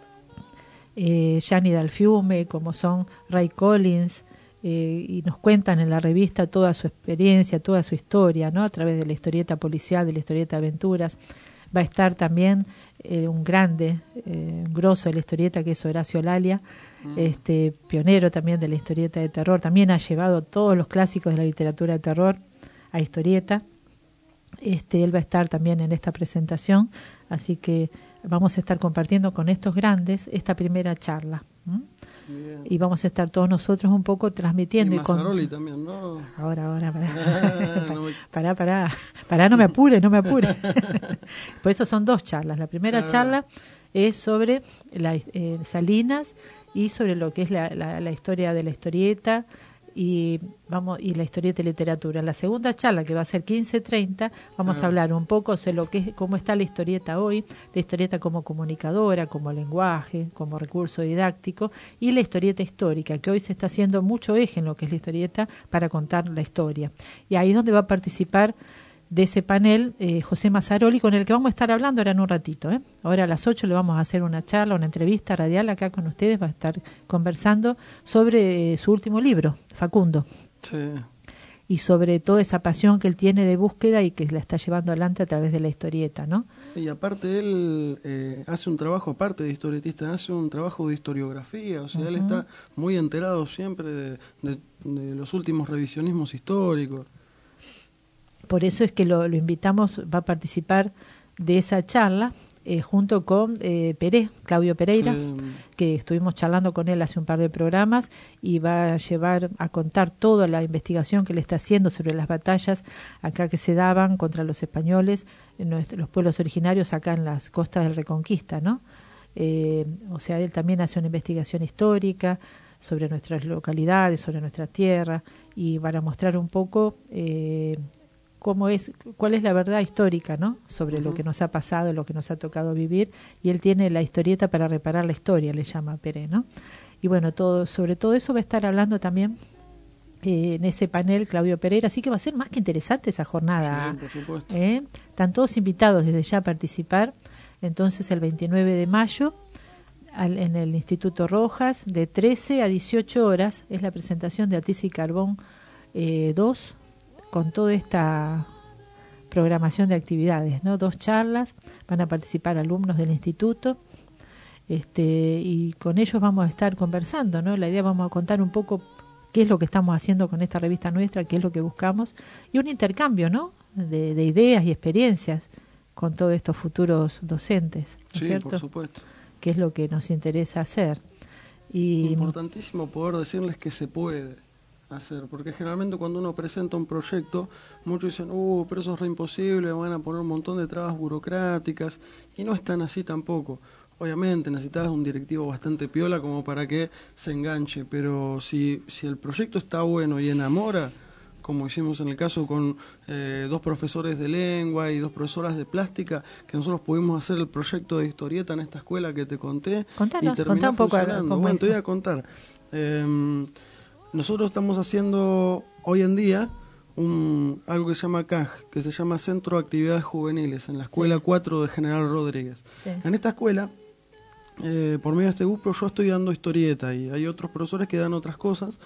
eh, Gianni Dal Fiume, como son Ray Collins, eh, y nos cuentan en la revista toda su experiencia, toda su historia, ¿no? A través de la historieta policial, de la historieta de aventuras. Va a estar también eh, un grande, eh, un grosso de la historieta, que es Horacio Lalia, mm. este pionero también de la historieta de terror. También ha llevado todos los clásicos de la literatura de terror a historieta. Este, él va a estar también en esta presentación, así que vamos a estar compartiendo con estos grandes esta primera charla. ¿Mm? Y vamos a estar todos nosotros un poco transmitiendo. Y Mazzaroli también, ¿no? Ahora, ahora, pará. Ah, no me... pará, pará. Pará, no me apures, no me apures. Por eso son dos charlas. La primera ah. charla es sobre la, eh, Salinas y sobre lo que es la, la, la historia de la historieta y vamos y la historieta y literatura. La segunda charla, que va a ser quince treinta, vamos ah. a hablar un poco sobre lo que es, cómo está la historieta hoy, la historieta como comunicadora, como lenguaje, como recurso didáctico, y la historieta histórica, que hoy se está haciendo mucho eje en lo que es la historieta para contar la historia. Y ahí es donde va a participar de ese panel eh, José Mazzaroli, con el que vamos a estar hablando ahora en un ratito. ¿eh? Ahora a las ocho le vamos a hacer una charla, una entrevista radial acá con ustedes, va a estar conversando sobre eh, su último libro, Facundo. Sí. Y sobre toda esa pasión que él tiene de búsqueda y que la está llevando adelante a través de la historieta, ¿no? Y aparte él eh, hace un trabajo, aparte de historietista, hace un trabajo de historiografía, o sea, uh-huh. él está muy enterado siempre de, de, de los últimos revisionismos históricos. Por eso es que lo, lo invitamos, va a participar de esa charla eh, junto con eh, Peré, Claudio Pereira, sí. que estuvimos charlando con él hace un par de programas y va a llevar a contar toda la investigación que le está haciendo sobre las batallas acá que se daban contra los españoles, en nuestro, los pueblos originarios acá en las costas del Reconquista, ¿no? Eh, o sea, él también hace una investigación histórica sobre nuestras localidades, sobre nuestra tierra, y van a mostrar un poco eh, cómo es, cuál es la verdad histórica, ¿no? Sobre uh-huh. lo que nos ha pasado, lo que nos ha tocado vivir, y él tiene la historieta para reparar la historia, le llama Peré, ¿no? Y bueno, todo, sobre todo eso va a estar hablando también eh, en ese panel Claudio Pereira, así que va a ser más que interesante esa jornada. Sí, por supuesto. ¿eh? Están todos invitados desde ya a participar, entonces el veintinueve de mayo, al, en el Instituto Rojas, de trece a dieciocho horas, es la presentación de Atiza y Carbón eh, dos, con toda esta programación de actividades, ¿no? Dos charlas, van a participar alumnos del instituto, este, y con ellos vamos a estar conversando, ¿no? La idea, vamos a contar un poco qué es lo que estamos haciendo con esta revista nuestra, qué es lo que buscamos, y un intercambio, ¿no? De, de ideas y experiencias con todos estos futuros docentes, ¿no es sí, cierto? Por supuesto. Que es lo que nos interesa hacer. Y importantísimo poder decirles que se puede hacer, porque generalmente cuando uno presenta un proyecto, muchos dicen, uh, pero eso es re imposible, van a poner un montón de trabas burocráticas, y no es tan así tampoco. Obviamente necesitas un directivo bastante piola como para que se enganche, pero si, si el proyecto está bueno y enamora, como hicimos en el caso con eh, dos profesores de lengua y dos profesoras de plástica, que nosotros pudimos hacer el proyecto de historieta en esta escuela que te conté. Contanos, y terminó contá un poco. Funcionando. Bueno, te voy a contar. Eh, nosotros estamos haciendo hoy en día un algo que se llama C A J, que se llama Centro de Actividades Juveniles, en la Escuela sí. cuatro de General Rodríguez. Sí. En esta escuela, eh, por medio de este grupo, yo estoy dando historieta y hay otros profesores que dan otras cosas,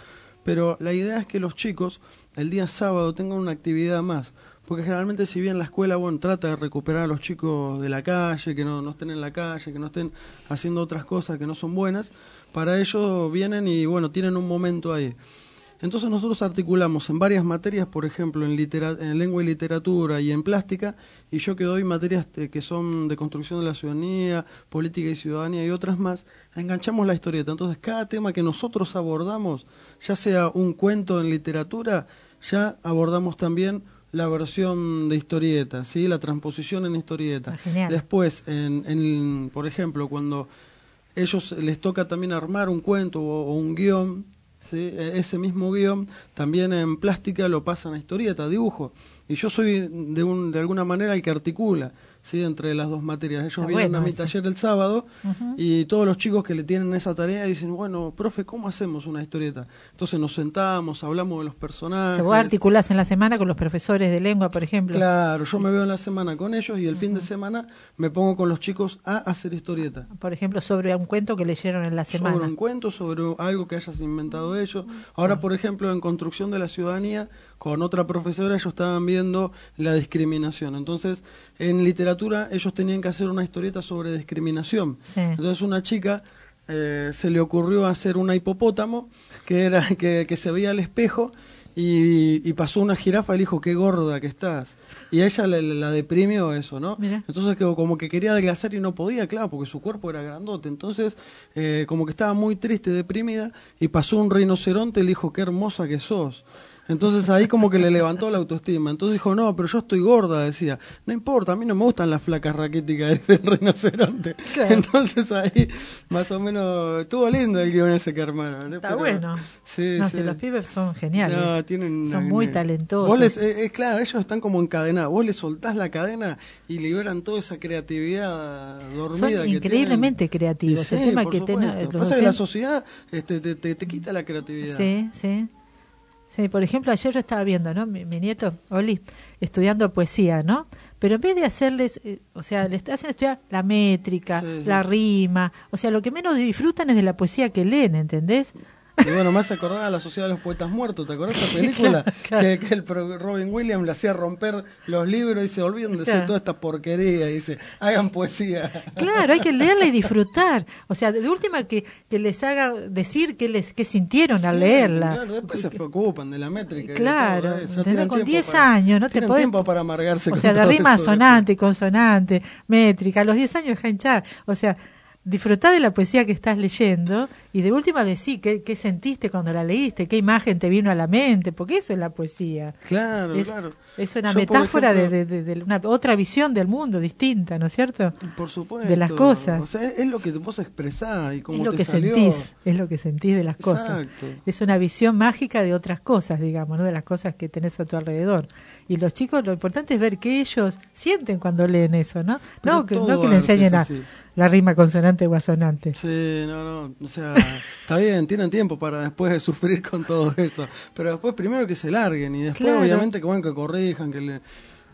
pero la idea es que los chicos el día sábado tengan una actividad más, porque generalmente si bien la escuela, bueno, trata de recuperar a los chicos de la calle, que no, no estén en la calle, que no estén haciendo otras cosas que no son buenas, para ellos vienen y, bueno, tienen un momento ahí. Entonces nosotros articulamos en varias materias, por ejemplo, en, litera- en lengua y literatura y en plástica, y yo que doy materias te- que son de construcción de la ciudadanía, política y ciudadanía y otras más, enganchamos la historieta. Entonces cada tema que nosotros abordamos, ya sea un cuento en literatura, ya abordamos también la versión de historieta, ¿sí? La transposición en historieta. Ah, genial. Después, en, en, por ejemplo, cuando ellos les toca también armar un cuento o, o un guión, ¿sí? Ese mismo guión también en plástica lo pasan a historieta, dibujo, y yo soy de, un, de alguna manera el que articula, ¿sí? Entre las dos materias. Ellos Está vienen bueno a mi eso. taller el sábado, Ujú. y todos los chicos que le tienen esa tarea dicen, bueno, profe, ¿cómo hacemos una historieta? Entonces nos sentamos, hablamos de los personajes. Se vos articulás en la semana con los profesores de lengua, por ejemplo. Claro, yo me veo en la semana con ellos y el fin de semana me pongo con los chicos a hacer historieta. Por ejemplo, sobre un cuento que leyeron en la semana. Sobre un cuento, sobre algo que hayas inventado ellos. Ahora, por ejemplo, en construcción de la ciudadanía, con otra profesora, ellos estaban viendo la discriminación. Entonces, en literatura, ellos tenían que hacer una historieta sobre discriminación. Sí. Entonces, una chica eh, se le ocurrió hacer una hipopótamo que era que, que se veía al espejo y, y pasó una jirafa y le dijo, qué gorda que estás. Y a ella la, la deprimió eso, ¿no? Mira. Entonces que, como que quería adelgazar y no podía, claro, porque su cuerpo era grandote. Entonces, eh, como que estaba muy triste, deprimida, y pasó un rinoceronte y le dijo, qué hermosa que sos. Entonces ahí como que le levantó la autoestima. Entonces dijo, no, pero yo estoy gorda, decía. No importa, a mí no me gustan las flacas raquíticas del rinoceronte. Claro. Entonces ahí, más o menos, estuvo lindo el guión ese que armaron. ¿eh? Está Pero, bueno. Sí, No sí. sé, los pibes son geniales. No, tienen son una- muy talentosos. Vos les, eh, eh, claro, ellos están como encadenados. Vos les soltás la cadena y liberan toda esa creatividad dormida. Son que increíblemente tienen. creativos. Y sí, El tema por que ten- supuesto. los Pasa que la docentes- sociedad este, te, te, te quita la creatividad. Sí, sí. Sí, por ejemplo, ayer yo estaba viendo, ¿no? Mi, mi nieto, Oli, estudiando poesía, ¿no? Pero en vez de hacerles, eh, o sea, les hacen estudiar la métrica, Sí, sí. la rima, o sea, lo que menos disfrutan es de la poesía que leen, ¿entendés? Y bueno, me hace acordar a la Sociedad de los Poetas Muertos, ¿te acordás de esa película? Claro, claro. Que, que el pro- Robin Williams le hacía romper los libros y se olvidan de decir Claro. toda esta porquería y dice, hagan poesía. Claro, hay que leerla y disfrutar. O sea, de última que, que les haga decir qué les qué sintieron al Sí, leerla. Claro, después se preocupan de la métrica. y de Claro, todo eso. Ya ¿entendés? tienen Con tiempo diez para- años, ¿no? Te tienen podés- tiempo para amargarse O con sea, de todo rima eso. sonante, consonante, métrica. A los diez años deja hinchar. O sea, disfrutá de la poesía que estás leyendo y de última decí qué, qué sentiste cuando la leíste, qué imagen te vino a la mente, porque eso es la poesía. Claro, Es, claro. es una Yo, por metáfora ejemplo, de, de, de- de una otra visión del mundo distinta, ¿no es cierto? Por supuesto. de las cosas. O sea, es, es lo que vos expresás y cómo Es lo te que salió. sentís, es lo que sentís de las cosas. Exacto. Es una visión mágica de otras cosas, digamos, ¿no? De las cosas que tenés a tu alrededor. Y los chicos, lo importante es ver qué ellos sienten cuando leen eso, ¿no? Pero No que, todo no que le arte enseñen es a así. la rima consonante o asonante. Sí, no, no, o sea, está bien, tienen tiempo para después de sufrir con todo eso, pero después primero que se larguen y después Claro. obviamente que bueno, que corrijan, que le...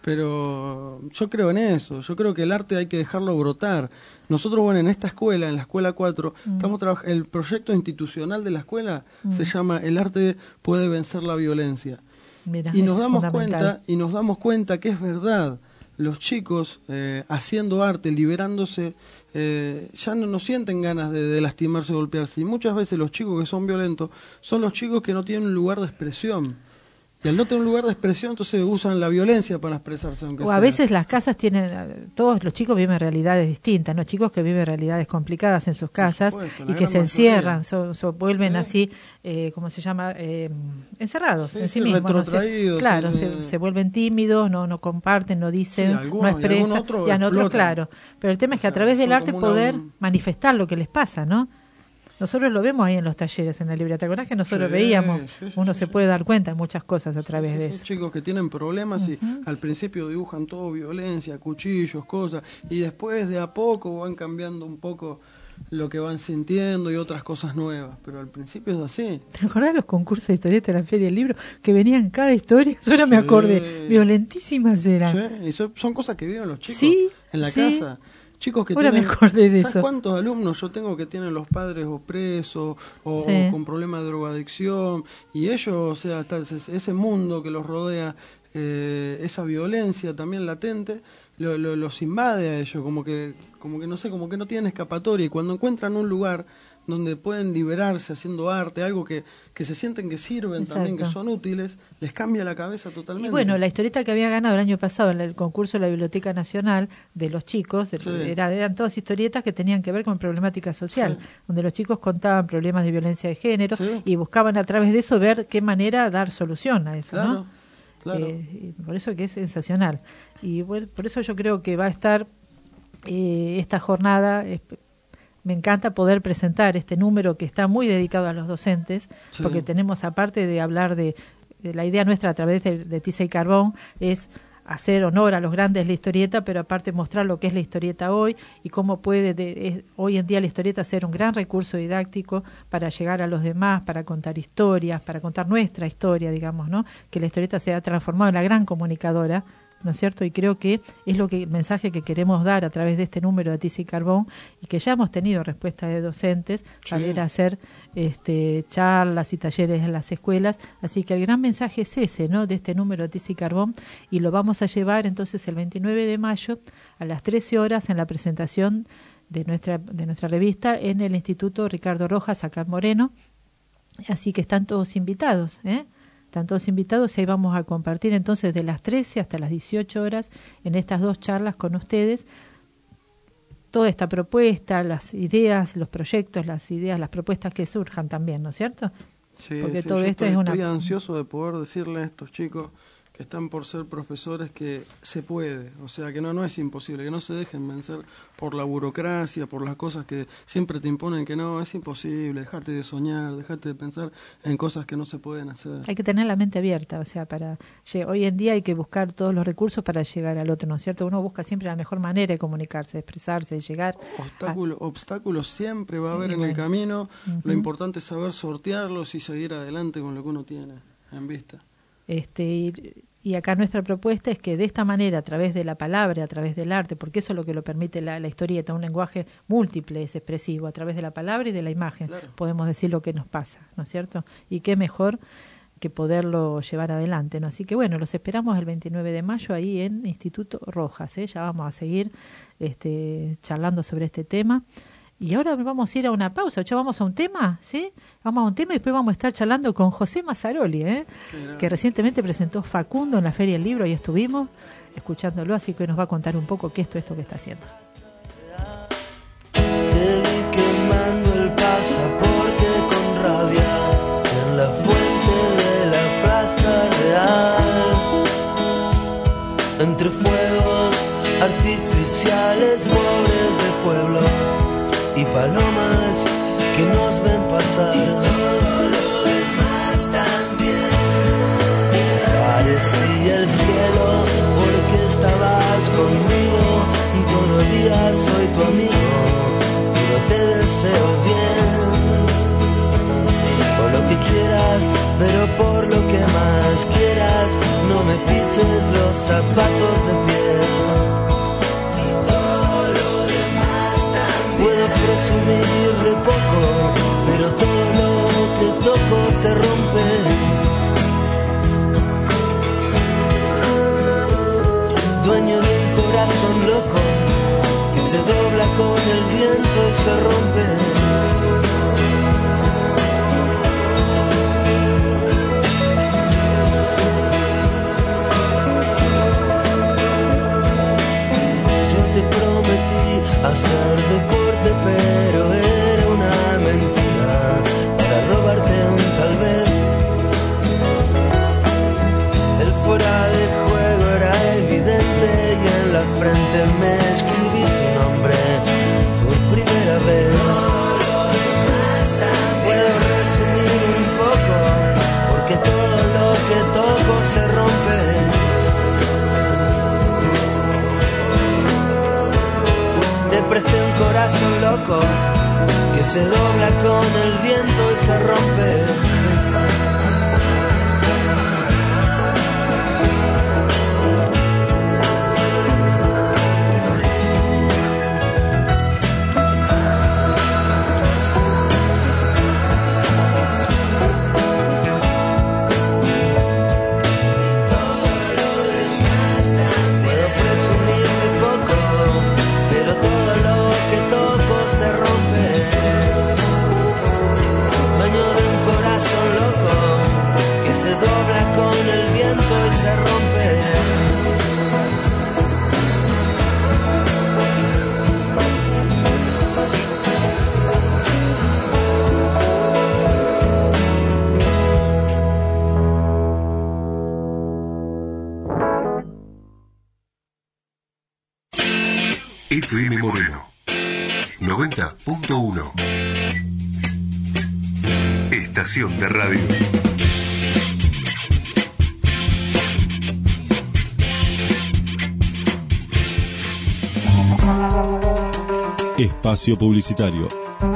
pero yo creo en eso, yo creo que el arte hay que dejarlo brotar. Nosotros, bueno, en esta escuela, en la escuela cuatro, Mm. estamos trabajando, el proyecto institucional de la escuela Mm. se llama El arte puede vencer la violencia. Mira, Y nos es damos fundamental. cuenta y nos damos cuenta que es verdad. Los chicos eh, haciendo arte, liberándose, eh, ya no, no sienten ganas de, de lastimarse o golpearse. Y muchas veces los chicos que son violentos son los chicos que no tienen un lugar de expresión. Y al no tener un lugar de expresión, entonces usan la violencia para expresarse. Aunque O a sea. veces las casas tienen, eh, todos los chicos viven realidades distintas, ¿no? Chicos que viven realidades complicadas en sus casas supuesto, y la que gran se mayoría. encierran, se so, vuelven Sí. así, eh, ¿cómo se llama? Eh, encerrados Sí, en sí, sí, mismos. ¿no? Se- retrotraídos, claro, sí, se, sí. se vuelven tímidos, no no comparten, no dicen, Sí, algunos- no y algún expresan, otro y a otros, explotan. claro. Pero el tema es que O a sea, través del son arte como una- poder manifestar lo que les pasa, ¿no? Nosotros lo vemos ahí en los talleres, en la librería. ¿Te acordás que nosotros Sí, veíamos? sí, sí, Uno sí, se sí. puede dar cuenta de muchas cosas a través Sí, de sí, eso. chicos que tienen problemas y al principio dibujan todo violencia, cuchillos, cosas, y después de a poco van cambiando un poco lo que van sintiendo y otras cosas nuevas, pero al principio es así. ¿Te acordás de los concursos de historieta de la Feria del Libro? Que venían cada historia, ahora me Sí. acordé, violentísimas eran. Sí, y son, son cosas que viven los chicos Sí, en la sí. casa. chicos que Ahora tienen... me acordé de ¿Sabes eso. cuántos alumnos yo tengo que tienen los padres o presos o, Sí. o con problemas de drogadicción? Y ellos, o sea, está ese, ese mundo que los rodea, eh, esa violencia también latente, lo, lo, los invade a ellos, como que, como que no sé, como que no tienen escapatoria. Y cuando encuentran un lugar donde pueden liberarse haciendo arte, algo que, que se sienten que sirven Exacto. también, que son útiles, les cambia la cabeza totalmente. Y bueno, la historieta que había ganado el año pasado en el concurso de la Biblioteca Nacional de los chicos, de- Sí. era- eran todas historietas que tenían que ver con problemática social, Sí. donde los chicos contaban problemas de violencia de género Sí. y buscaban a través de eso ver qué manera dar solución a eso, Claro, ¿no? claro. Eh, y por eso que es sensacional. Y bueno, por eso yo creo que va a estar eh, esta jornada. eh, Me encanta poder presentar este número que está muy dedicado a los docentes, Sí. porque tenemos, aparte de hablar de, de la idea nuestra a través de, de Tiza y Carbón, es hacer honor a los grandes de la historieta, pero aparte mostrar lo que es la historieta hoy y cómo puede de, es, hoy en día la historieta ser un gran recurso didáctico para llegar a los demás, para contar historias, para contar nuestra historia, digamos, ¿no? Que la historieta se ha transformado en la gran comunicadora, ¿no es cierto? Y creo que es lo que el mensaje que queremos dar a través de este número de Tiza y Carbón, y que ya hemos tenido respuesta de docentes para Sí. ir a hacer este, charlas y talleres en las escuelas. Así que el gran mensaje es ese, ¿no? De este número de Tiza y Carbón, y lo vamos a llevar entonces el veintinueve de mayo a las trece horas en la presentación de nuestra, de nuestra revista en el Instituto Ricardo Rojas, acá en Moreno. Así que están todos invitados, ¿eh? Están todos invitados y ahí vamos a compartir entonces de las trece hasta las dieciocho horas en estas dos charlas con ustedes toda esta propuesta, las ideas, los proyectos, las ideas, las propuestas que surjan también, ¿no es cierto? Sí, Porque sí, todo yo esto estoy, es una... estoy ansioso de poder decirle a estos chicos que están por ser profesores que se puede, o sea, que no no es imposible, que no se dejen vencer por la burocracia, por las cosas que siempre te imponen, que no, es imposible, dejate de soñar, dejate de pensar en cosas que no se pueden hacer. Hay que tener la mente abierta, o sea, para lle- hoy en día hay que buscar todos los recursos para llegar al otro, ¿no es cierto? Uno busca siempre la mejor manera de comunicarse, de expresarse, de llegar... Obstáculo, obstáculos siempre va a haber Y en el bueno. camino, Ujú. lo importante es saber sortearlos y seguir adelante con lo que uno tiene en vista. Este, y, y acá nuestra propuesta es que de esta manera, a través de la palabra, a través del arte, porque eso es lo que lo permite la, la historieta, un lenguaje múltiple, es expresivo, a través de la palabra y de la imagen, Claro. podemos decir lo que nos pasa, ¿no es cierto? Y qué mejor que poderlo llevar adelante, ¿no? Así que bueno, los esperamos el veintinueve de mayo ahí en Instituto Rojas, ¿eh? Ya vamos a seguir este, charlando sobre este tema. Y ahora vamos a ir a una pausa, ya vamos a un tema, ¿sí? Vamos a un tema y después vamos a estar charlando con José Mazzaroli, ¿eh? Que recientemente presentó Facundo en la Feria del Libro y estuvimos escuchándolo, así que nos va a contar un poco qué es todo esto que está haciendo. Te vi quemando el pasaporte con rabia en la fuente de la Plaza Real, entre fuegos artificiales pobres de pueblo y palomas que nos ven pasar. Y todo lo demás también parecía el cielo porque estabas conmigo. Todavía soy tu amigo, pero te deseo bien. Por lo que quieras, pero por lo que más quieras, no me pises los zapatos de piel. Puedo presumir de poco, pero todo lo que toco se rompe. Dueño de un corazón loco que se dobla con el viento y se rompe. Yo te prometí hacer deporte, pero era una mentira para robarte un tal vez. El fuera de juego era evidente y en la frente me escribí tu nombre por primera vez. Puedo resumir un poco, porque todo lo que toco se rompe. Te presté un corazón loco que se dobla con el viento y se rompe. F M Moreno noventa punto uno. Estación de radio. Espacio publicitario.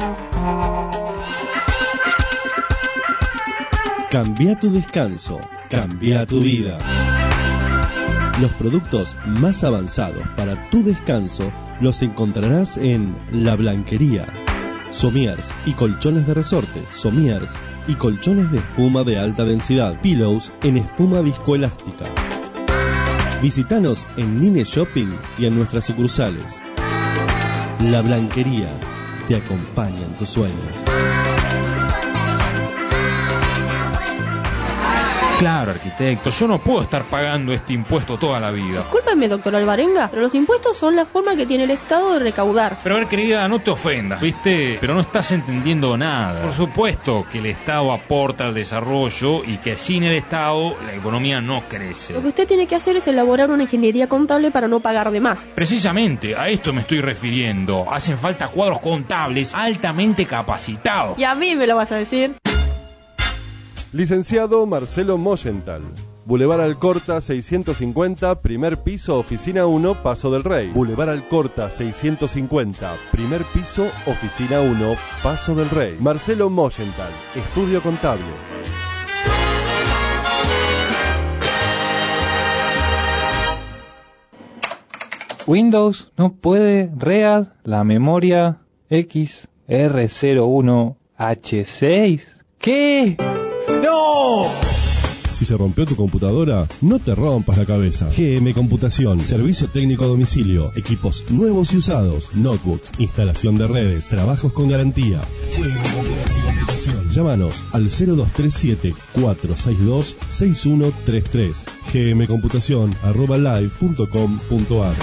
Cambia tu descanso, cambia tu vida. Los productos más avanzados para tu descanso los encontrarás en La Blanquería. Somiers y colchones de resorte, somiers y colchones de espuma de alta densidad, pillows en espuma viscoelástica. Visítanos en Nine Shopping y en nuestras sucursales. La Blanquería te acompaña en tus sueños. Claro, arquitecto, yo no puedo estar pagando este impuesto toda la vida. Discúlpeme, doctor Alvarenga, pero los impuestos son la forma que tiene el Estado de recaudar. Pero a ver, querida, no te ofendas, ¿viste? Pero no estás entendiendo nada. Por supuesto que el Estado aporta al desarrollo y que sin el Estado la economía no crece. Lo que usted tiene que hacer es elaborar una ingeniería contable para no pagar de más. Precisamente, a esto me estoy refiriendo. Hacen falta cuadros contables altamente capacitados. Y a mí me lo vas a decir. Licenciado Marcelo Moyental. Boulevard Alcorta seiscientos cincuenta, primer piso, oficina uno, Paso del Rey. Boulevard Alcorta seiscientos cincuenta, primer piso, oficina uno, Paso del Rey. Marcelo Moyental, estudio contable. Windows no puede read la memoria X R cero uno H seis. ¿Qué? ¡No! Si se rompió tu computadora, no te rompas la cabeza. G M Computación, servicio técnico a domicilio, equipos nuevos y usados, notebooks, instalación de redes, trabajos con garantía. G M Computación. Llámanos al cero dos tres siete, cuatro seis dos, seis uno tres tres. gmcomputación arroba live punto com punto ar.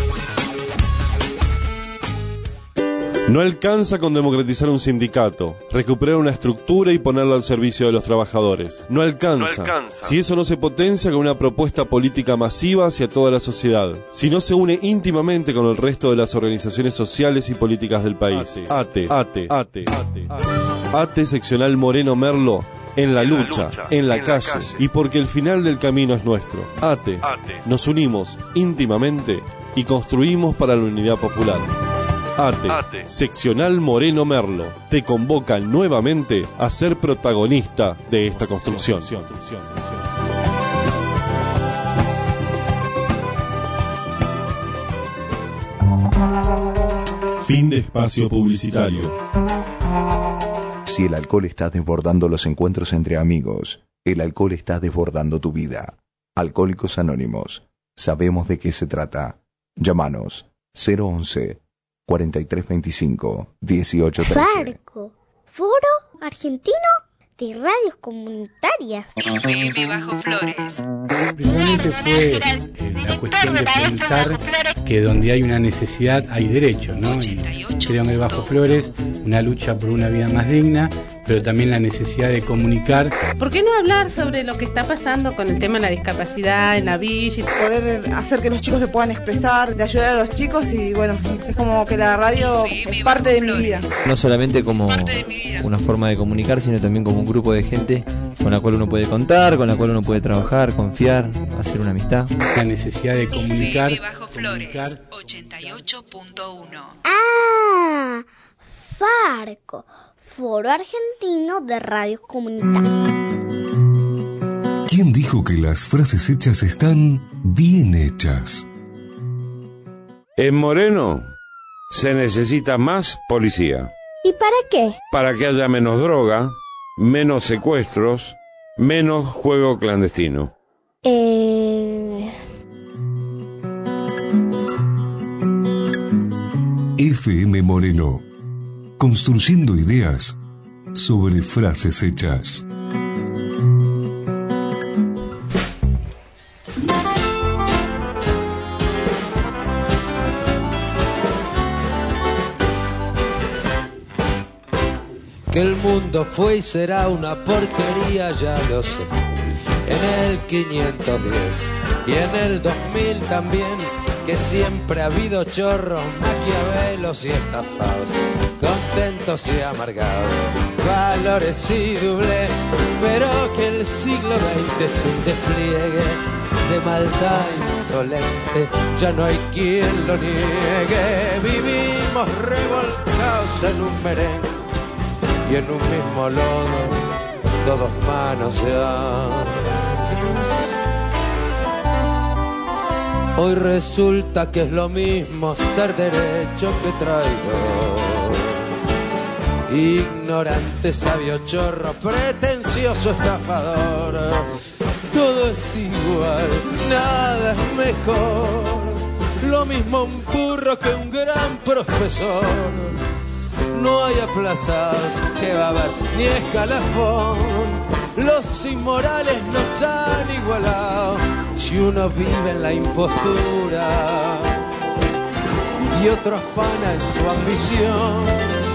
No alcanza con democratizar un sindicato, recuperar una estructura y ponerla al servicio de los trabajadores. No alcanza, no alcanza si eso no se potencia con una propuesta política masiva hacia toda la sociedad, si no se une íntimamente con el resto de las organizaciones sociales y políticas del país. ATE, ATE, ATE, ATE, ATE seccional Moreno Merlo, en la lucha, en la calle, y porque el final del camino es nuestro. ATE, nos unimos íntimamente y construimos para la unidad popular. ATE, ATE, seccional Moreno Merlo, te convoca nuevamente a ser protagonista de esta construcción. Fin de espacio publicitario. Si el alcohol está desbordando los encuentros entre amigos, el alcohol está desbordando tu vida. Alcohólicos Anónimos, sabemos de qué se trata. Llámanos cero once, cuarenta y tres veinticinco, dieciocho trece. Farco, Foro Argentino de Radios Comunitarias. F M Bajo Flores. Precisamente fue eh, la cuestión de pensar que donde hay una necesidad hay derecho, ¿no? Y creo en el Bajo Flores una lucha por una vida más digna, pero también la necesidad de comunicar. ¿Por qué no hablar sobre lo que está pasando con el tema de la discapacidad en la villa? Poder hacer que los chicos se puedan expresar, de ayudar a los chicos y bueno, es como que la radio es parte de mi vida. No solamente como una forma de comunicar, sino también como un grupo de gente con la cual uno puede contar, con la cual uno puede trabajar, confiar, hacer una amistad. La necesidad de comunicar. F M Bajo Flores, ochenta y ocho punto uno. Ah, Farco, Foro Argentino de Radios Comunitarias. ¿Quién dijo que las frases hechas están bien hechas? En Moreno se necesita más policía. ¿Y para qué? Para que haya menos droga, menos secuestros, menos juego clandestino. Eh... F M Moreno, construyendo ideas sobre frases hechas. Que el mundo fue y será una porquería, ya lo sé. En el quinientos diez y en el dos mil también, que siempre ha habido chorros, maquiavelos y estafados, contentos y amargados, valores y doble, pero que el siglo veinte es un despliegue de maldad insolente, ya no hay quien lo niegue. Vivimos revolcados en un merengue y en un mismo lodo, todos manoseados. Hoy resulta que es lo mismo ser derecho que traidor, ignorante, sabio, chorro, pretencioso, estafador. Todo es igual, nada es mejor, lo mismo un burro que un gran profesor. No hay aplazados que va a haber ni escalafón, los inmorales nos han igualado. Si uno vive en la impostura y otro afana en su ambición,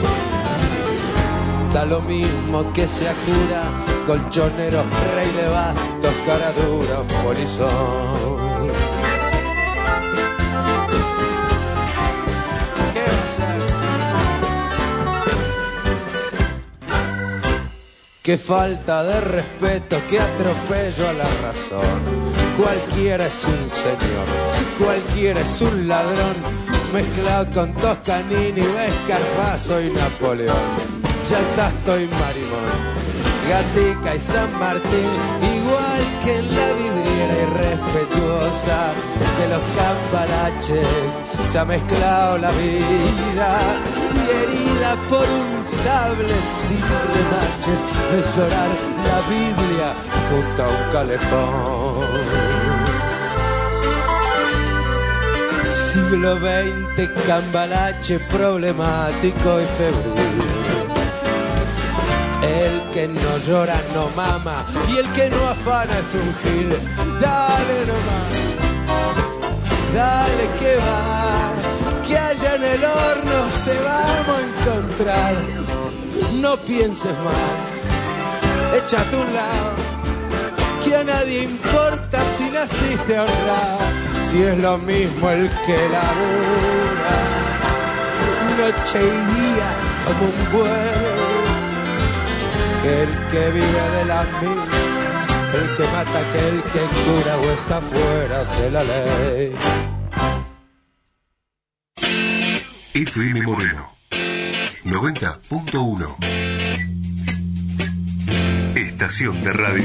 da lo mismo que sea cura, colchonero, rey de bastos, cara dura, polizón. ¿Qué va a ser? Qué falta de respeto, qué atropello a la razón. Cualquiera es un señor, cualquiera es un ladrón, mezclado con Toscanini, Escarfazo y Napoleón. Ya está, estoy Marimón, Gatica y San Martín, igual que en la vidriera irrespetuosa de los cambalaches, se ha mezclado la vida y herida por un sable sin remaches, de llorar la Biblia junto a un calefón. Siglo veinte, cambalache problemático y febril. El que no llora no mama y el que no afana es un gil. Dale nomás, dale que va, que allá en el horno se vamos a encontrar. No pienses más, échate a un lado, que a nadie importa si naciste honrado, si es lo mismo el que labura noche y día como un buey, que el que vive de la mil, el que mata que el que cura o está fuera de la ley. F M Moreno noventa punto uno, estación de radio.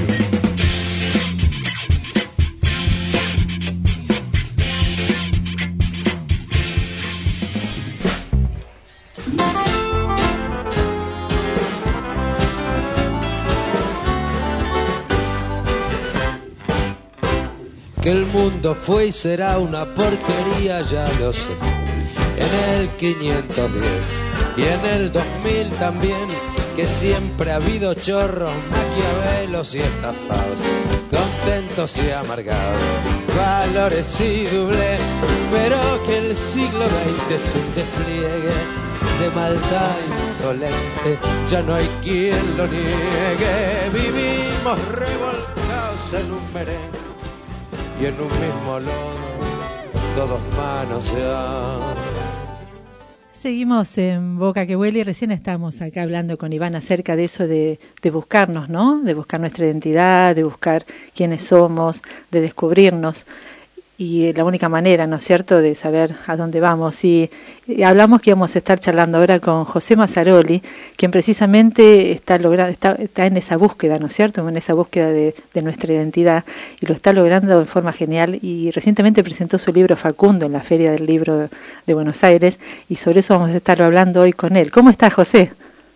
Que el mundo fue y será una porquería, ya lo sé. En el quinientos diez y en el dos mil también, que siempre ha habido chorros, maquiavelos y estafados, contentos y amargados, valores y doble, pero que el siglo veinte es un despliegue de maldad insolente, ya no hay quien lo niegue. Vivimos revolcados en un merengue y en un mismo lodo, todos manoseados. Seguimos en Boca que Huele y recién estamos acá hablando con Iván acerca de eso de, de buscarnos, ¿no? De buscar nuestra identidad, de buscar quiénes somos, de descubrirnos. Y la única manera, ¿no es cierto?, de saber a dónde vamos. Y, y hablamos que íbamos a estar charlando ahora con José Mazzaroli, quien precisamente está logrando, está, está en esa búsqueda, ¿no es cierto?, en esa búsqueda de, de nuestra identidad, y lo está logrando en forma genial. Y recientemente presentó su libro Facundo en la Feria del Libro de Buenos Aires, y sobre eso vamos a estar hablando hoy con él. ¿Cómo estás, José?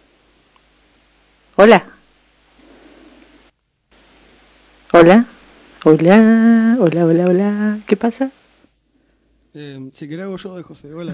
Hola. Hola. Hola, hola, hola, hola. ¿Qué pasa? Eh, si querés hago yo de José, hola.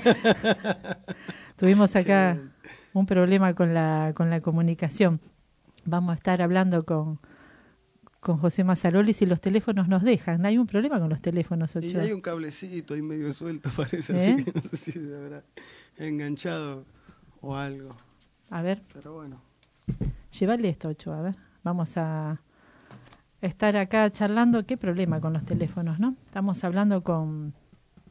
Tuvimos acá un problema con la con la comunicación. Vamos a estar hablando con, con José Mazzaroli si los teléfonos nos dejan. Hay un problema con los teléfonos, Ochoa. Y hay un cablecito ahí medio suelto, parece, ¿Eh? así que no sé si se habrá enganchado o algo. A ver. Pero bueno. Llévale esto, Ochoa, a ver. Vamos a estar acá charlando. ¿Qué problema con los teléfonos, no? Estamos hablando con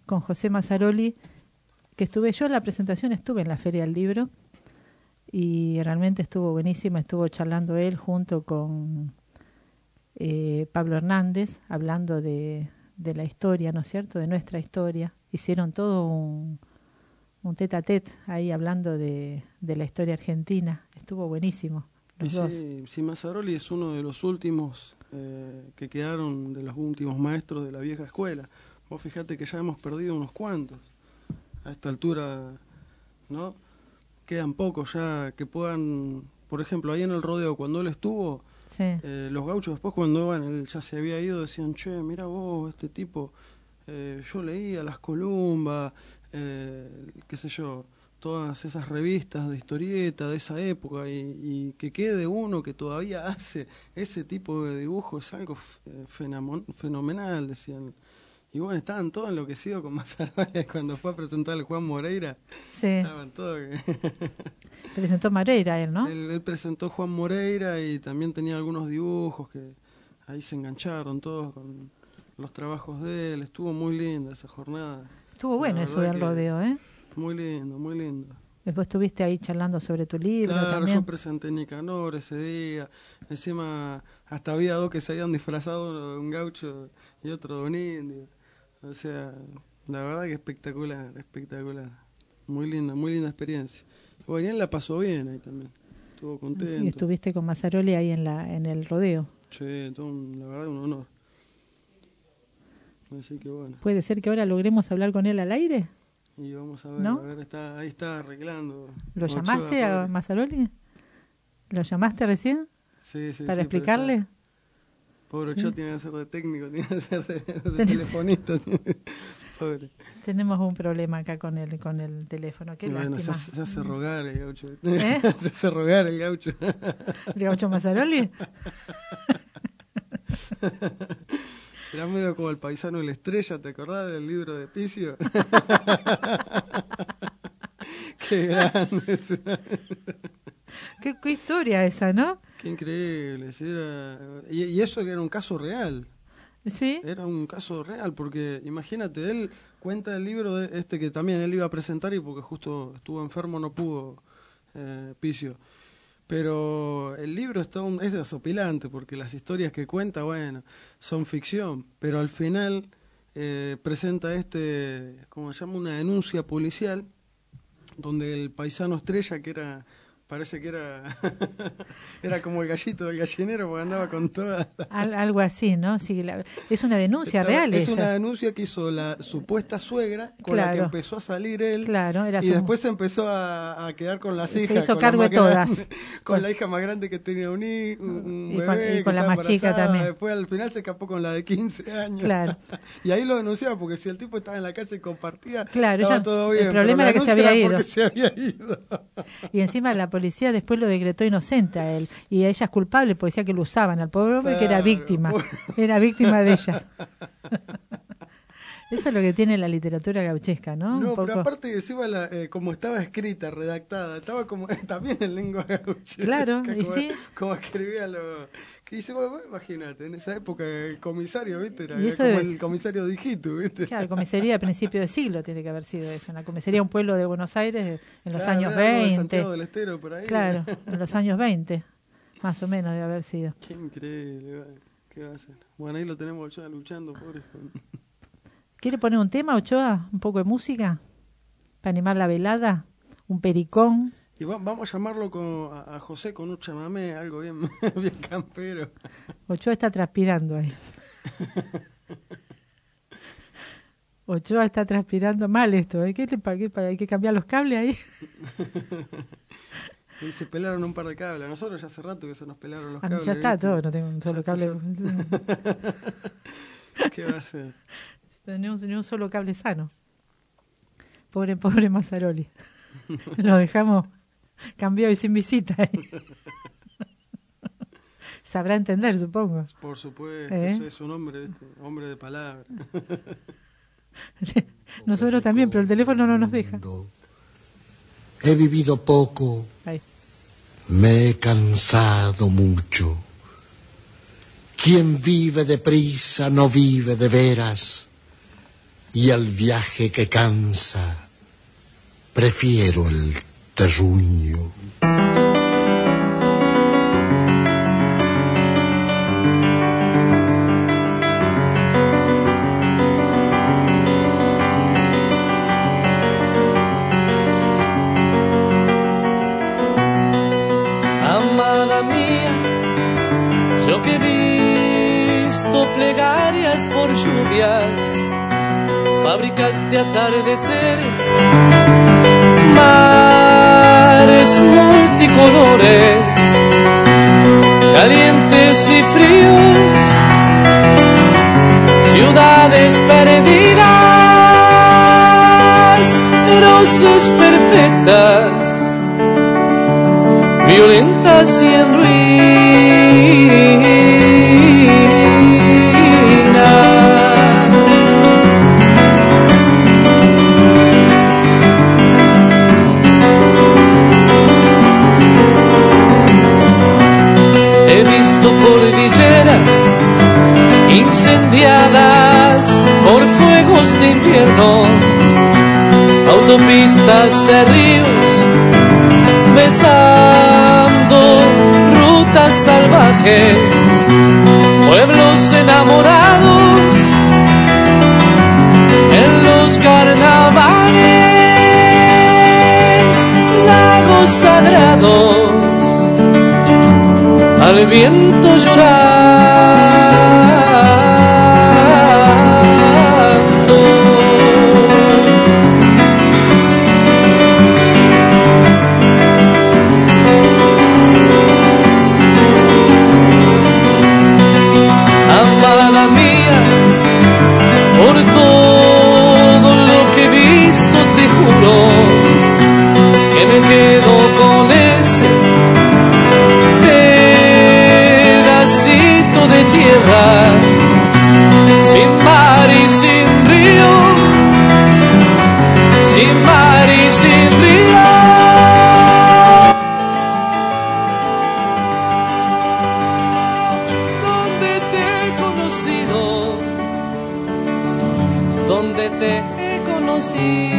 con José Mazzaroli, que estuve yo en la presentación, estuve en la Feria del Libro y realmente estuvo buenísima, estuvo charlando él junto con eh, Pablo Hernández, hablando de, de la historia, ¿no es cierto?, de nuestra historia. Hicieron todo un, un tete a tete ahí hablando de, de la historia argentina, estuvo buenísimo. Los y dos. sí, sí, Mazzaroli es uno de los últimos eh, que quedaron, de los últimos maestros de la vieja escuela. Vos fijate que ya hemos perdido unos cuantos. A esta altura, ¿no? Quedan pocos ya que puedan, por ejemplo, ahí en el rodeo, cuando él estuvo, sí. eh, los gauchos después cuando bueno, él ya se había ido, decían, che, mira vos, este tipo, eh, yo leía Las Columbas, eh, qué sé yo, todas esas revistas de historieta de esa época, y, y que quede uno que todavía hace ese tipo de dibujo es algo eh, fenomenal, decían. Y bueno, estaban todos enloquecidos con Mazzaroli cuando fue a presentar el Juan Moreira. Sí. Estaban todos... Presentó Moreira él, ¿no? Él, él presentó Juan Moreira y también tenía algunos dibujos que ahí se engancharon todos con los trabajos de él. Estuvo muy linda esa jornada. Estuvo bueno eso del rodeo, ¿eh? Muy lindo, muy lindo. Después estuviste ahí charlando sobre tu libro. Claro, también. Yo presenté Nicanor ese día. Encima hasta había dos que se habían disfrazado, un gaucho y otro de un indio. O sea, la verdad que espectacular, espectacular. Muy linda, muy linda experiencia. Bueno, y él la pasó bien ahí también. Estuvo contento. Sí, estuviste con Mazzaroli ahí en la en el rodeo. Sí, todo un, la verdad un honor. Así que bueno. ¿Puede ser que ahora logremos hablar con él al aire? Y vamos a ver, ¿No? a ver, está, ahí está arreglando. ¿Lo Ochoa, llamaste a pobre. Mazzaroli? ¿Lo llamaste recién? Sí, sí, ¿Para sí, explicarle? Está... Pobre Sí. Ochoa tiene que ser de técnico, tiene que ser de, de Ten... telefonista. Pobre. Tenemos un problema acá con el con el teléfono. Qué y bueno, lástima. se, se hace rogar el gaucho. ¿Eh? Se hace rogar el gaucho. ¿El gaucho Mazzaroli? Será medio como el paisano de la estrella, ¿te acordás del libro de Picio? Qué grande. ¿Qué, qué historia esa, ¿no? Qué increíble. Sí, era... y, y eso que era un caso real. Sí. Era un caso real, porque imagínate, él cuenta el libro de este que también él iba a presentar y porque justo estuvo enfermo no pudo, eh, Picio. Pero el libro está un, es desopilante porque las historias que cuenta, bueno, son ficción, pero al final eh, presenta este, como se llama, una denuncia policial, donde el paisano estrella, que era, parece que era, era como el gallito del gallinero, porque andaba con todas... Al, algo así, ¿no? Sí, la, es una denuncia Estaba, real Es esa. una denuncia que hizo la supuesta suegra, con claro. la que empezó a salir él, claro, era y su... después se empezó a, a quedar con las se hijas. hizo con cargo la de todas. Grande, con bueno. la hija más grande que tenía un, un, un y bebé. Con, y con que la más chica también. Después al final se escapó con la de quince años. Claro. Y ahí lo denunciaba, porque si el tipo estaba en la calle y compartía, claro, estaba ya, todo bien. El problema era que se había, ido. se había ido. Y encima la policía después lo decretó inocente a él. Y ella es culpable porque decía que lo usaban al pobre hombre, claro, que era víctima. Por... Era víctima de ella. Eso es lo que tiene la literatura gauchesca, ¿no? No, Un poco... pero aparte encima la, eh, como estaba escrita, redactada, estaba como eh, también en lengua gaucha. Claro, y como, sí. Como escribía lo... Que dice, bueno, imagínate, en esa época el comisario, ¿viste? Era, ¿Y eso era como es? El comisario de Hijitu, ¿viste? Claro, comisaría a principios de siglo tiene que haber sido eso. En la comisaría un pueblo de Buenos Aires en los claro, años era veinte. De Santiago del Estero, por ahí. Claro, en los años veinte, más o menos debe haber sido. Qué increíble, ¿qué va a hacer? Bueno, ahí lo tenemos ya luchando, pobre. ¿Quiere poner un tema, Ochoa? ¿Un poco de música? ¿Para animar la velada? ¿Un pericón? Y va, vamos a llamarlo con, a, a José con un chamamé, algo bien, bien campero. Ochoa está transpirando ahí. Ochoa está transpirando mal esto, ¿eh? ¿Qué le pa, qué, pa, ¿Hay que cambiar los cables ahí? Y se pelaron un par de cables. A nosotros ya hace rato que se nos pelaron los a cables. Ya está, ¿viste? todo, no tengo un solo ya cable. ¿Qué va a hacer? Tenemos un solo cable sano. Pobre, pobre Mazzaroli. Lo dejamos cambiado y sin visita ahí. Sabrá entender, supongo. Por supuesto, ¿Eh? es un hombre, ¿viste? Hombre de palabra. Nosotros también, pero el teléfono no nos deja. He vivido poco. Ahí. Me he cansado mucho. Quien vive deprisa no vive de veras. y al viaje que cansa, prefiero el terruño. Amada mía, yo que he visto plegarias por lluvias, fábricas de atardeceres, mares multicolores, calientes y fríos, ciudades perdidas, feroces, perfectas, violentas y en cordilleras incendiadas por fuegos de invierno, autopistas de ríos besando rutas salvajes, pueblos enamorados en los carnavales, lagos sagrados al viento llorando. Amada mía, por todo lo que he visto te juro que me quedo con ese de tierra, sin mar y sin río, sin mar y sin río. Donde te he conocido, donde te he conocido.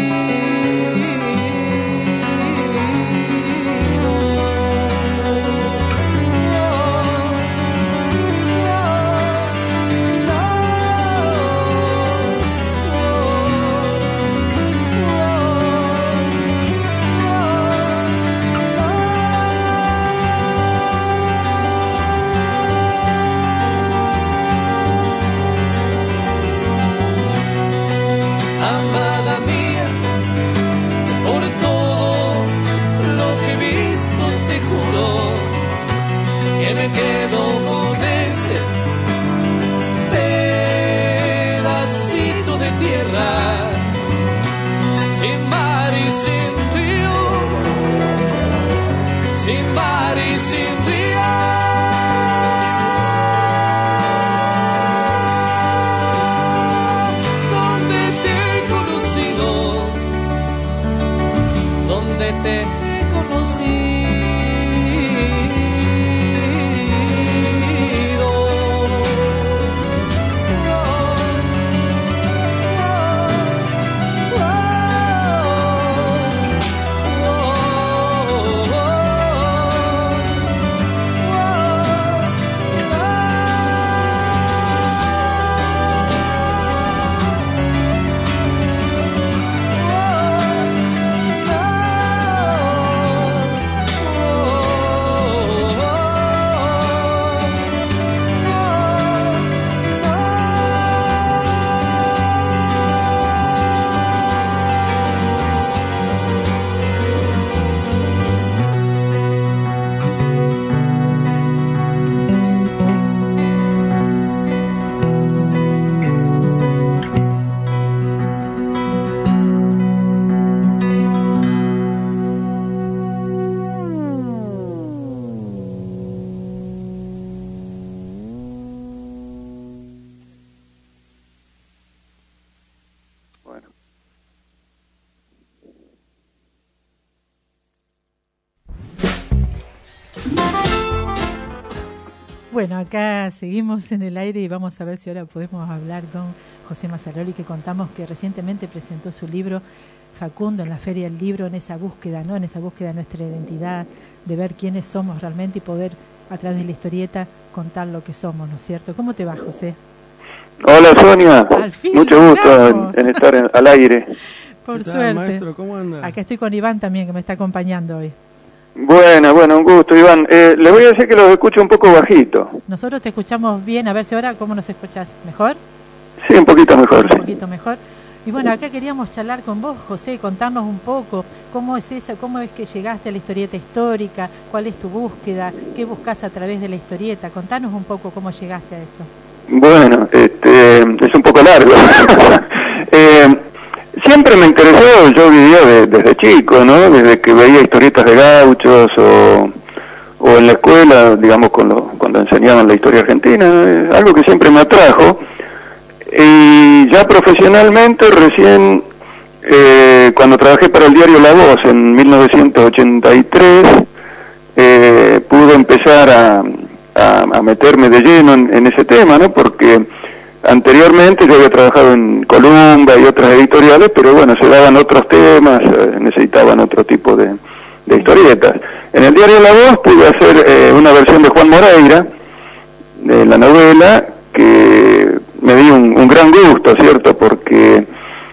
Amada mía, por todo lo que he visto te juro que me quedo con ese pedacito de tierra, sin mar y sin río, sin mar y sin río. Te he conocido. Bueno, acá seguimos en el aire y vamos a ver si ahora podemos hablar con José Mazzaroli, que contamos que recientemente presentó su libro Facundo en la Feria del Libro, en esa búsqueda, ¿no? En esa búsqueda de nuestra identidad, de ver quiénes somos realmente y poder, a través de la historieta, contar lo que somos, ¿no es cierto? ¿Cómo te va, José? Hola, Sonia. Mucho gusto en, en estar en, al aire. Por suerte. Maestro? ¿Cómo anda? Acá estoy con Iván también, que me está acompañando hoy. Bueno, bueno, un gusto, Iván. Eh, le voy a decir que los escucho un poco bajito. Nosotros te escuchamos bien, a ver si ahora, ¿cómo nos escuchás? ¿Mejor? Sí, un poquito mejor, un sí. Un poquito mejor. Y bueno, acá queríamos charlar con vos, José, contarnos un poco cómo es esa, cómo es que llegaste a la historieta histórica, cuál es tu búsqueda, qué buscas a través de la historieta. Contanos un poco cómo llegaste a eso. Bueno, este, es un poco largo. eh, Siempre me interesó, yo vivía de, desde chico, ¿no? Desde que veía historietas de gauchos o, o en la escuela, digamos, cuando, cuando enseñaban la historia argentina, es algo que siempre me atrajo. Y ya profesionalmente, recién, eh, cuando trabajé para el diario La Voz en mil novecientos ochenta y tres, eh, pude empezar a, a, a meterme de lleno en, en ese tema, ¿no? Porque anteriormente yo había trabajado en Columba y otras editoriales, pero bueno, se daban otros temas, eh, necesitaban otro tipo de, de historietas. En el diario La Voz pude hacer eh, una versión de Juan Moreira, de la novela, que me dio un, un gran gusto, ¿cierto? Porque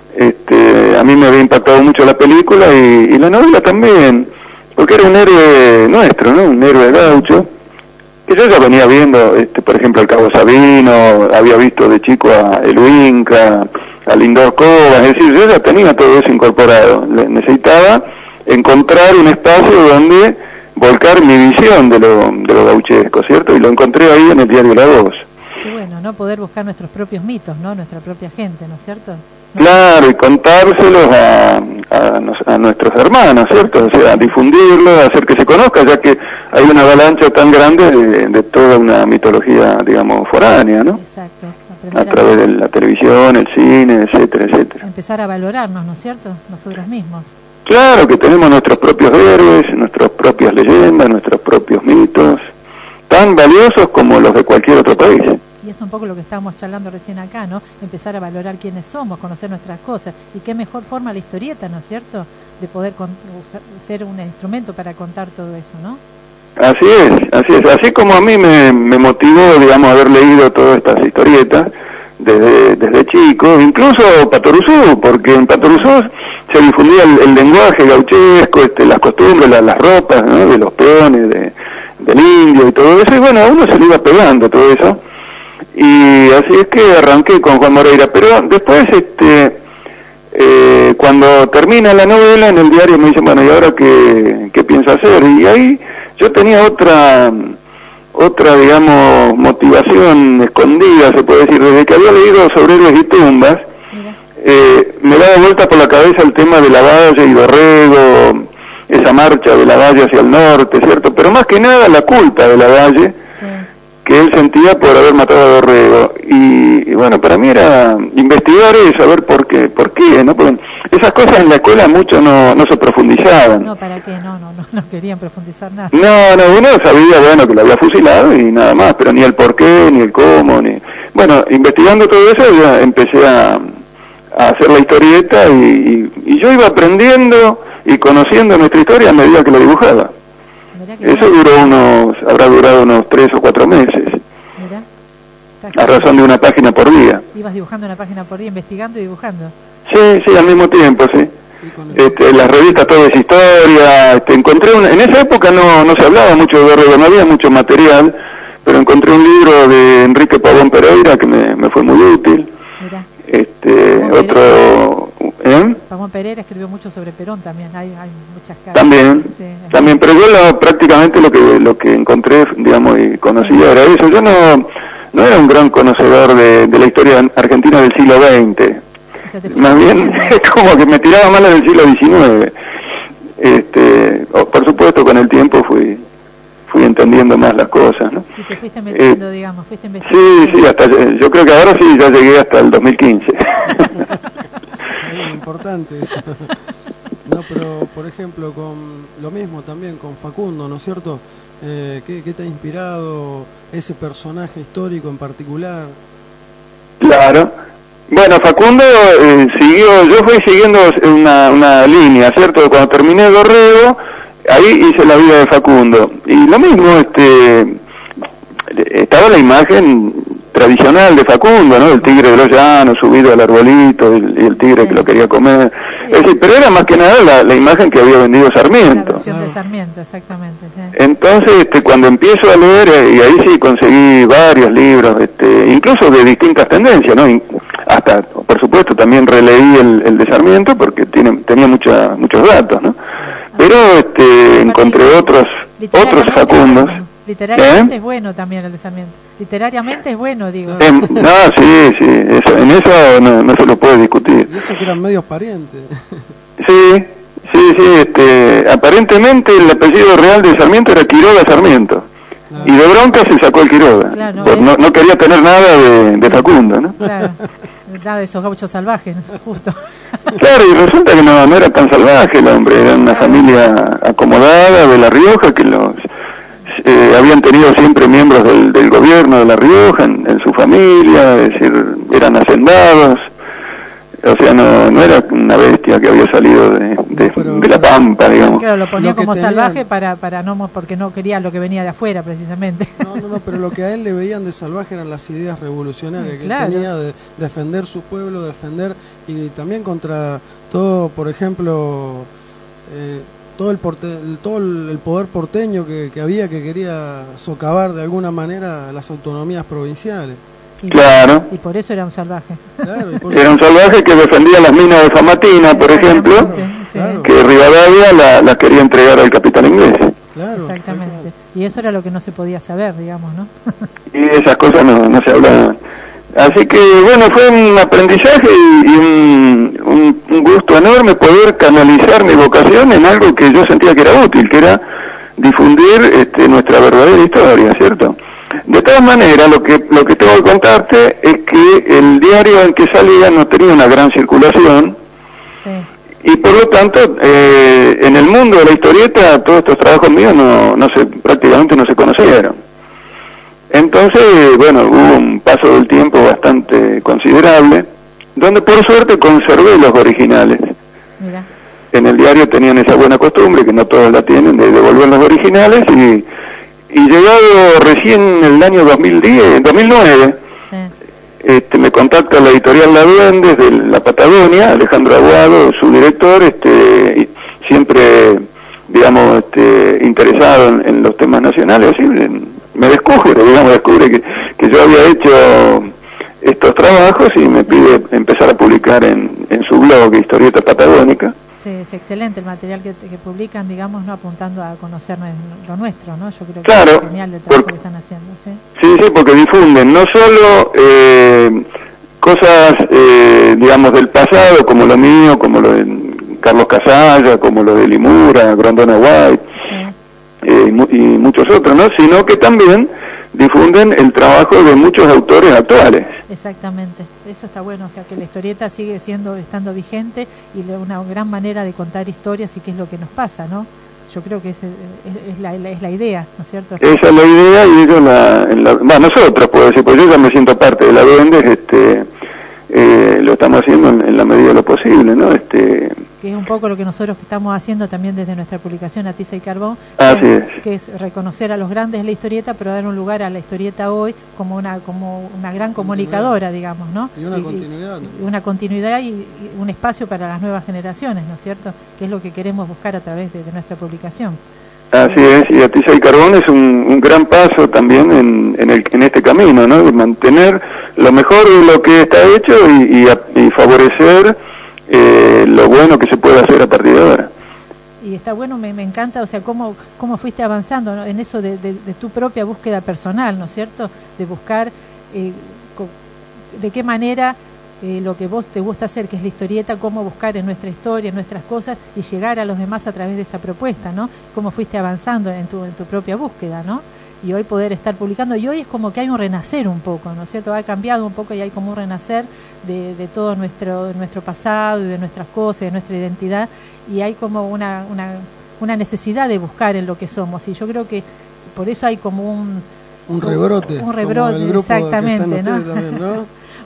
este, a mí me había impactado mucho la película y, y la novela también, porque era un héroe nuestro, ¿no? Un héroe gaucho. Que yo ya venía viendo, este, por ejemplo, al Cabo Sabino, había visto de chico a El Inca, a Lindor Covas, es decir, yo ya tenía todo eso incorporado. Le, necesitaba encontrar un espacio donde volcar mi visión de lo, de lo gauchesco, ¿cierto? Y lo encontré ahí en el diario La Voz. Qué bueno, ¿no? Poder buscar nuestros propios mitos, ¿no? Nuestra propia gente, ¿no es cierto? ¿No? Claro, y contárselos a, a, a nuestros hermanos, ¿cierto? O sea, difundirlos, hacer que se conozca, ya que hay una avalancha tan grande de, de toda una mitología, digamos, foránea, ¿no? Exacto. A través de la televisión, el cine, etcétera, etcétera. Empezar a valorarnos, ¿no es cierto? Nosotros mismos. Claro, que tenemos nuestros propios héroes, nuestras propias leyendas, nuestros propios mitos, tan valiosos como los de cualquier otro país. Y es un poco lo que estábamos charlando recién acá, ¿no? Empezar a valorar quiénes somos, conocer nuestras cosas. Y qué mejor forma la historieta, ¿no es cierto? De poder con, usar, ser un instrumento para contar todo eso, ¿no? Así es, así es. Así como a mí me, me motivó, digamos, haber leído todas estas historietas desde, desde chico, incluso Patoruzú, porque en Patoruzú se difundía el, el lenguaje gauchesco, este, las costumbres, la, las ropas, ¿no? De los peones, de, del indio y todo eso. Y bueno, a uno se le iba pegando todo eso. Y así es que arranqué con Juan Moreira, pero después, este, eh, cuando termina la novela, en el diario me dicen, bueno, ¿y ahora qué, qué piensa hacer? Y ahí yo tenía otra, otra, digamos, motivación escondida, se puede decir, desde que había leído sobre héroes y tumbas, eh, me daba vuelta por la cabeza el tema de Lavalle y Dorrego, esa marcha de Lavalle hacia el norte, ¿cierto? Pero más que nada la culpa de Lavalle, que él sentía por haber matado a Dorrego. Y, y bueno, para mí era investigar eso, a ver por qué, por qué, ¿no? Porque esas cosas en la escuela mucho no, no se profundizaban. No, ¿para qué? No, no, no, no querían profundizar nada. No, no, uno sabía, bueno, que lo había fusilado y nada más, pero ni el por qué, ni el cómo, ni... Bueno, investigando todo eso, ya empecé a, a hacer la historieta y, y, y yo iba aprendiendo y conociendo nuestra historia a medida que la dibujaba. Eso duró unos, habrá durado unos tres o cuatro meses. Mirá. A razón de una página por día. Ibas dibujando una página por día, investigando y dibujando. Sí, sí, al mismo tiempo, sí. Este, las revistas Todo es Historia, este, encontré una, en esa época no, no se hablaba mucho de Dorrego, no había mucho material, pero encontré un libro de Enrique Pavón Pereira que me, me fue muy útil. Mirá. Este, Pavón otro... ¿eh? Pavón Pereira escribió mucho sobre Perón también, hay, hay muchas caras. También, sí, también, pero yo lo, prácticamente lo que lo que encontré, digamos, y conocía sí. era eso. Yo no no era un gran conocedor de, de la historia argentina del siglo veinte. O sea, más bien, es como que me tiraba más la del siglo diecinueve. Este, por supuesto, con el tiempo fui fui entendiendo más las cosas, ¿no? Y te fuiste metiendo, eh, digamos, fuiste investigando. Sí, sí, hasta, yo creo que ahora sí, ya llegué hasta el dos mil quince. Es importante eso. No, pero por ejemplo, con lo mismo también con Facundo, ¿no es cierto? Eh, ¿qué, ¿Qué te ha inspirado ese personaje histórico en particular? Claro. Bueno, Facundo eh, siguió, yo fui siguiendo una, una línea, ¿cierto? Cuando terminé Dorrego, ahí hice la vida de Facundo. Y lo mismo, este, estaba la imagen tradicional de Facundo, ¿no? El tigre de los llanos, subido al arbolito, y el, el tigre sí. que lo quería comer. Sí. Es decir, pero era más que nada la, la imagen que había vendido Sarmiento. La versión de Sarmiento, exactamente. Sí. Entonces, este, cuando empiezo a leer, eh, y ahí sí conseguí varios libros, este, incluso de distintas tendencias, ¿no? Hasta, por supuesto, también releí el, el de Sarmiento porque tiene, tenía mucha, muchos datos, ¿no? Pero este, encontré otros otros Facundos. Literariamente ¿Eh? es bueno también el de Sarmiento. Literariamente es bueno, digo. Eh, no, sí, sí, eso, en eso no, no se lo puede discutir. Y eso que eran medios parientes. Sí, sí, sí, este, aparentemente el apellido real de Sarmiento era Quiroga Sarmiento. Claro. Y de bronca se sacó el Quiroga. Claro, no, no, no quería tener nada de, de Facundo, ¿no? Claro, nada de esos gauchos salvajes, justo. Claro, y resulta que no, no era tan salvaje el hombre, era una familia acomodada de La Rioja que los... Eh, habían tenido siempre miembros del, del gobierno de La Rioja en, en su familia, es decir, eran hacendados, o sea, no, no era una bestia que había salido de, de, Pero, de la pampa, digamos. Claro, lo ponía lo como tenían... salvaje para, para no, porque no quería lo que venía de afuera, precisamente. No, no, no, pero lo que a él le veían de salvaje eran las ideas revolucionarias que claro. él tenía de defender su pueblo, defender, y también contra todo, por ejemplo... Eh, todo el, porte, el todo el poder porteño que, que había, que quería socavar de alguna manera las autonomías provinciales. Y, claro. Y por eso era un salvaje. Claro, era un salvaje que defendía las minas de Famatina, por ejemplo, sí. que Rivadavia la, la quería entregar al capitán inglés. Claro, exactamente. Y eso era lo que no se podía saber, digamos, ¿no? Y esas cosas no, no se hablaban. Así que, bueno, fue un aprendizaje y, y un, un, un gusto enorme poder canalizar mi vocación en algo que yo sentía que era útil, que era difundir este, nuestra verdadera historia, ¿cierto? De todas maneras, lo que lo que tengo que contarte es que el diario en que salía no tenía una gran circulación, sí. y por lo tanto, eh, en el mundo de la historieta, todos estos trabajos míos no, no se, prácticamente no se conocieron. Entonces, bueno, hubo un paso del tiempo bastante considerable, donde por suerte conservé los originales. Mira. En el diario tenían esa buena costumbre, que no todos la tienen, de devolver los originales, y, y llegado recién el año dos mil diez, dos mil nueve, sí. este, me contacta la editorial La Duendes de la Patagonia, Alejandro Aguado, su director, este, siempre, digamos, este, interesado en, en los temas nacionales, así, en, me descubre, digamos, descubre que, que yo había hecho estos trabajos y me pide empezar a publicar en, en su blog Historieta Patagónica. Sí, es excelente el material que, que publican, digamos, no apuntando a conocer lo nuestro, ¿no? Yo creo que claro, es genial el trabajo por, que están haciendo, ¿sí? Sí, sí, porque difunden no solo eh, cosas, eh, digamos, del pasado, como lo mío, como lo de Carlos Casalla, como lo de Limura, Grondona White, sí. Eh, y, mu y muchos otros, ¿no? Sino que también difunden el trabajo de muchos autores actuales. Exactamente, eso está bueno, o sea que la historieta sigue siendo estando vigente y una gran manera de contar historias y qué es lo que nos pasa, ¿no? Yo creo que es, es, es, la, es la idea, ¿no es cierto? Esa es la idea y ellos la, en la bueno, nosotros, puedo decir, pues yo ya me siento parte de La Duendes, este, eh, lo estamos haciendo en, en la medida de lo posible, ¿no? Este, que es un poco lo que nosotros estamos haciendo también desde nuestra publicación A Tiza y Carbón, Así que, es, es. que es reconocer a los grandes de la historieta, pero dar un lugar a la historieta hoy como una como una gran comunicadora, digamos, ¿no? Y una y, continuidad. Y una continuidad y, y un espacio para las nuevas generaciones, ¿no es cierto? Que es lo que queremos buscar a través de, de nuestra publicación. Así es, y A Tiza y Carbón es un, un gran paso también en, en, el, en este camino, ¿no? De mantener lo mejor de lo que está hecho y, y, a, y favorecer Eh, lo bueno que se puede hacer a partir de ahora. Y está bueno, me, me encanta, o sea, cómo, cómo fuiste avanzando, ¿no? En eso de, de, de tu propia búsqueda personal, ¿no es cierto? De buscar eh, de qué manera eh, lo que vos te gusta hacer, que es la historieta, cómo buscar en nuestra historia, en nuestras cosas y llegar a los demás a través de esa propuesta, ¿no? Cómo fuiste avanzando en tu, en tu propia búsqueda, ¿no? Y hoy poder estar publicando, y hoy es como que hay un renacer un poco, ¿no es cierto? Ha cambiado un poco y hay como un renacer de, de todo nuestro nuestro pasado y de nuestras cosas, de nuestra identidad, y hay como una, una, una necesidad de buscar en lo que somos, y yo creo que por eso hay como un... Un rebrote. Un rebrote, exactamente, ¿no? También, ¿no?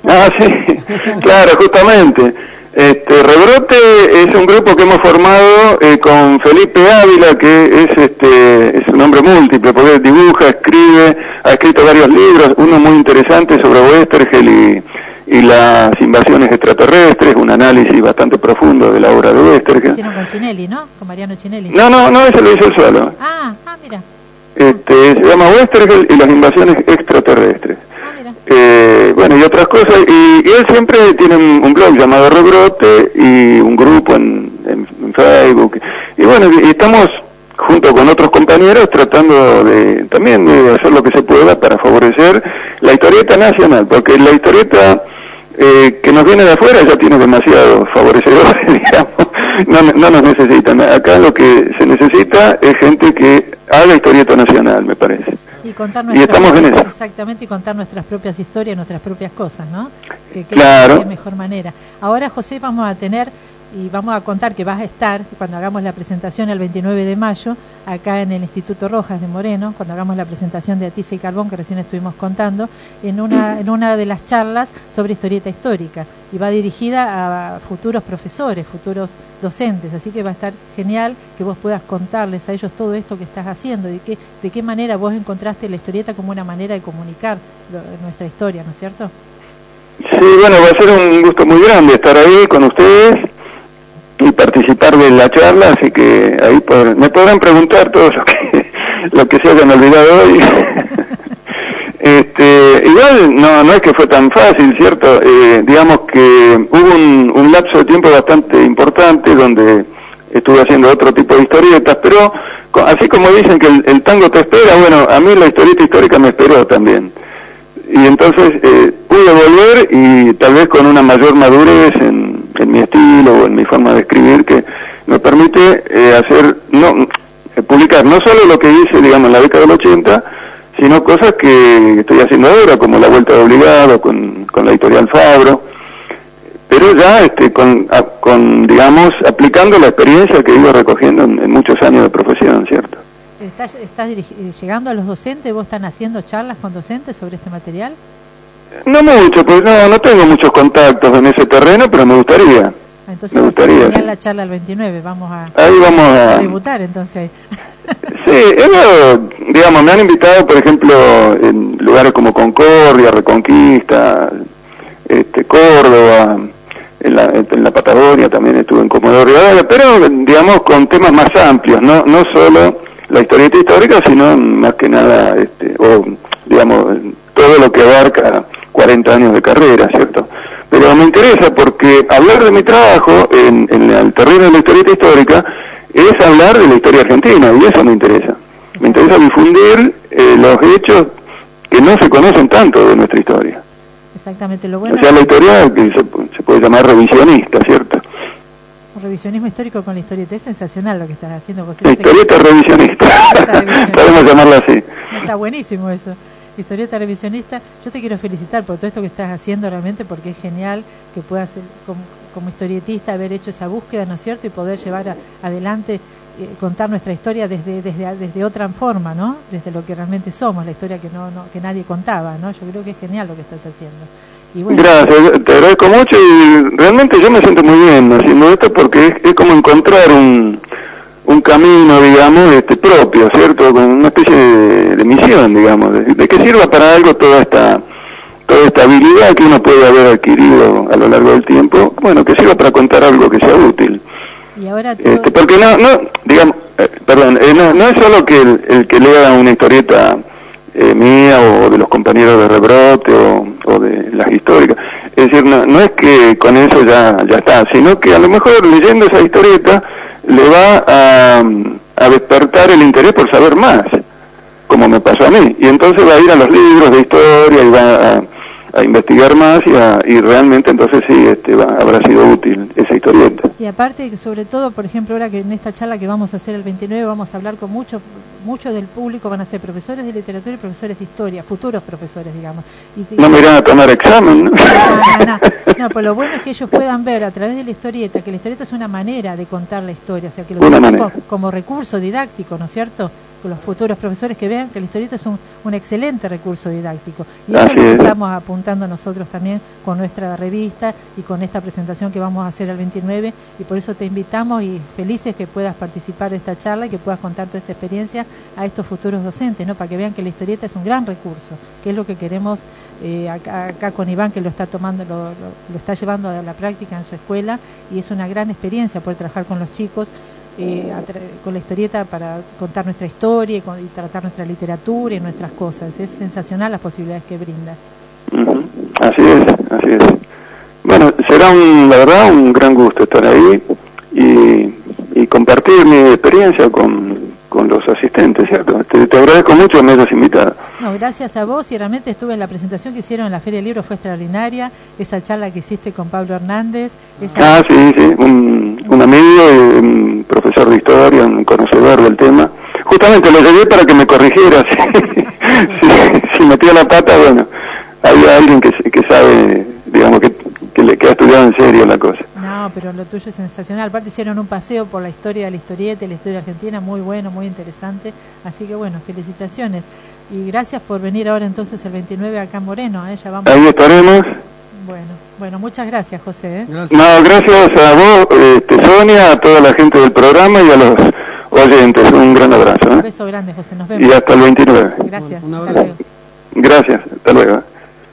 Ah, sí, claro, justamente. Este, Rebrote es un grupo que hemos formado eh, con Felipe Ávila, que es este es un hombre múltiple, porque dibuja, escribe, ha escrito varios libros, uno muy interesante sobre Westergel y, y las invasiones extraterrestres, un análisis bastante profundo de la obra de Westergel. Hicieron con Chinelli, ¿no? Con Mariano Chinelli. No, no, no, ese lo hizo él solo. Ah, ah, mira. Este, se llama Westergel y las invasiones extraterrestres. Eh, bueno, y otras cosas, y, y él siempre tiene un, un blog llamado Rebrote y un grupo en, en, en Facebook, y bueno, y estamos junto con otros compañeros tratando de también de hacer lo que se pueda para favorecer la historieta nacional, porque la historieta eh, que nos viene de afuera ya tiene demasiados favorecedores, digamos, no, no nos necesitan. Acá lo que se necesita es gente que haga historieta nacional, me parece. Y contar y estamos en eso. Exactamente, y contar nuestras propias historias, nuestras propias cosas, ¿no? Que, que claro. Es de mejor manera. Ahora, José, vamos a tener, y vamos a contar que vas a estar, cuando hagamos la presentación el veintinueve de mayo, acá en el Instituto Rojas de Moreno, cuando hagamos la presentación de Atiza y Carbón, que recién estuvimos contando, en una, en una de las charlas sobre historieta histórica, y va dirigida a futuros profesores, futuros docentes, así que va a estar genial que vos puedas contarles a ellos todo esto que estás haciendo, y que, de qué manera vos encontraste la historieta como una manera de comunicar lo, nuestra historia, ¿no es cierto? Sí, bueno, va a ser un gusto muy grande estar ahí con ustedes y participar de la charla, así que ahí pod- me podrán preguntar todo lo que, lo que se hayan olvidado hoy. este, igual no no es que fue tan fácil, ¿cierto? Eh, digamos que hubo un, un lapso de tiempo bastante importante donde estuve haciendo otro tipo de historietas, pero co- así como dicen que el, el tango te espera, bueno, a mí la historieta histórica me esperó también. Y entonces eh, pude volver y tal vez con una mayor madurez en, en mi estilo o en mi forma de escribir que me permite eh, hacer, no eh, publicar no solo lo que hice, digamos, en la década del ochenta, sino cosas que estoy haciendo ahora, como La Vuelta de Obligado, con, con la editorial Fabro, pero ya este, con, a, con, digamos, aplicando la experiencia que he ido recogiendo en, en muchos años de profesión, ¿cierto? ¿Estás, estás dirigi- llegando a los docentes? ¿Vos están haciendo charlas con docentes sobre este material? No mucho, pues no, no tengo muchos contactos en ese terreno, pero me gustaría. Entonces me va gustaría. a ser la charla el veintinueve, vamos a, Ahí vamos a... a debutar entonces. Sí, ellos, digamos, me han invitado, por ejemplo, en lugares como Concordia, Reconquista, este, Córdoba, en la, en la Patagonia también estuve en Comodoro Rivadavia, pero, digamos, con temas más amplios, no no solo la historieta histórica, sino más que nada, este, o, digamos, todo lo que abarca cuarenta años de carrera, ¿cierto? Pero me interesa porque hablar de mi trabajo en, en el terreno de la historieta histórica es hablar de la historia argentina, y eso me interesa. Me interesa difundir eh, los hechos que no se conocen tanto de nuestra historia. Exactamente, lo bueno. O sea, la historia que se, se puede llamar revisionista, ¿cierto? Un revisionismo histórico con la historieta, es sensacional lo que estás haciendo, José. Historieta revisionista, podemos llamarla así. Está buenísimo eso. Historieta revisionista, yo te quiero felicitar por todo esto que estás haciendo realmente, porque es genial que puedas como, como historietista haber hecho esa búsqueda, ¿no es cierto? Y poder llevar a, adelante, eh, contar nuestra historia desde, desde desde otra forma, ¿no? Desde lo que realmente somos, la historia que no, no que nadie contaba, ¿no? Yo creo que es genial lo que estás haciendo. Y bueno, gracias, te agradezco mucho y realmente yo me siento muy bien haciendo esto porque es, es como encontrar un un camino, digamos, este propio, ¿cierto? Con una especie de, de misión, digamos, de, de que sirva para algo toda esta toda esta habilidad que uno puede haber adquirido a lo largo del tiempo, bueno, que sirva para contar algo que sea útil. Y ahora todo... este, porque no, no, digamos, eh, perdón, eh, no, no es solo que el, el que lea una historieta eh, mía o de los compañeros de Rebrote o, o de las históricas, es decir, no, no es que con eso ya, ya está, sino que a lo mejor leyendo esa historieta le va a, a despertar el interés por saber más, como me pasó a mí, y entonces va a ir a los libros de historia y va a, a investigar más y, a, y realmente entonces sí este va, habrá sido útil esa historieta. Y aparte, sobre todo, por ejemplo, ahora que en esta charla que vamos a hacer el veintinueve vamos a hablar con muchos muchos del público, van a ser profesores de literatura y profesores de historia, futuros profesores, digamos. Y, no me irán a tomar examen, ¿no? No, no, no, no, pues lo bueno es que ellos puedan ver a través de la historieta, que la historieta es una manera de contar la historia, o sea, que lo utilicen como, como recurso didáctico, ¿no es cierto? los futuros profesores que vean que la historieta es un, un excelente recurso didáctico. Y eso es lo que estamos apuntando nosotros también con nuestra revista y con esta presentación que vamos a hacer el veintinueve, y por eso te invitamos y felices que puedas participar de esta charla y que puedas contar toda esta experiencia a estos futuros docentes, ¿no? Para que vean que la historieta es un gran recurso, que es lo que queremos eh, acá, acá con Iván, que lo está tomando, lo, lo, lo está llevando a la práctica en su escuela, y es una gran experiencia poder trabajar con los chicos eh, con la historieta para contar nuestra historia y, con, y tratar nuestra literatura y nuestras cosas. Es sensacional las posibilidades que brinda. Uh-huh. Así es, así es. Bueno, será un, la verdad un gran gusto estar ahí y, y compartir mi experiencia con, con los asistentes, ¿cierto? Te, te agradezco mucho que me hayas invitado. No, gracias a vos, y realmente estuve en la presentación que hicieron en la Feria del Libro, fue extraordinaria, esa charla que hiciste con Pablo Hernández. Esa... Ah, sí, sí, un, un amigo, un profesor de historia, un conocedor del tema. Justamente lo llevé para que me corrigiera, si, si, si metía la pata, bueno, había alguien que, que sabe, digamos, que, que, le, que ha estudiado en serio la cosa. No, pero lo tuyo es sensacional. Aparte hicieron un paseo por la historia de la historieta y la historia argentina, muy bueno, muy interesante. Así que bueno, felicitaciones. Y gracias por venir ahora entonces el veintinueve acá en Moreno. ¿eh? Ya vamos. Ahí estaremos. Bueno, bueno, muchas gracias, José. ¿eh? Gracias. No, gracias a vos, este, Sonia, a toda la gente del programa y a los oyentes. Un gran abrazo. ¿eh? Un beso grande, José. Nos vemos. Y hasta el veintinueve. Gracias. Un abrazo. Gracias. Hasta luego.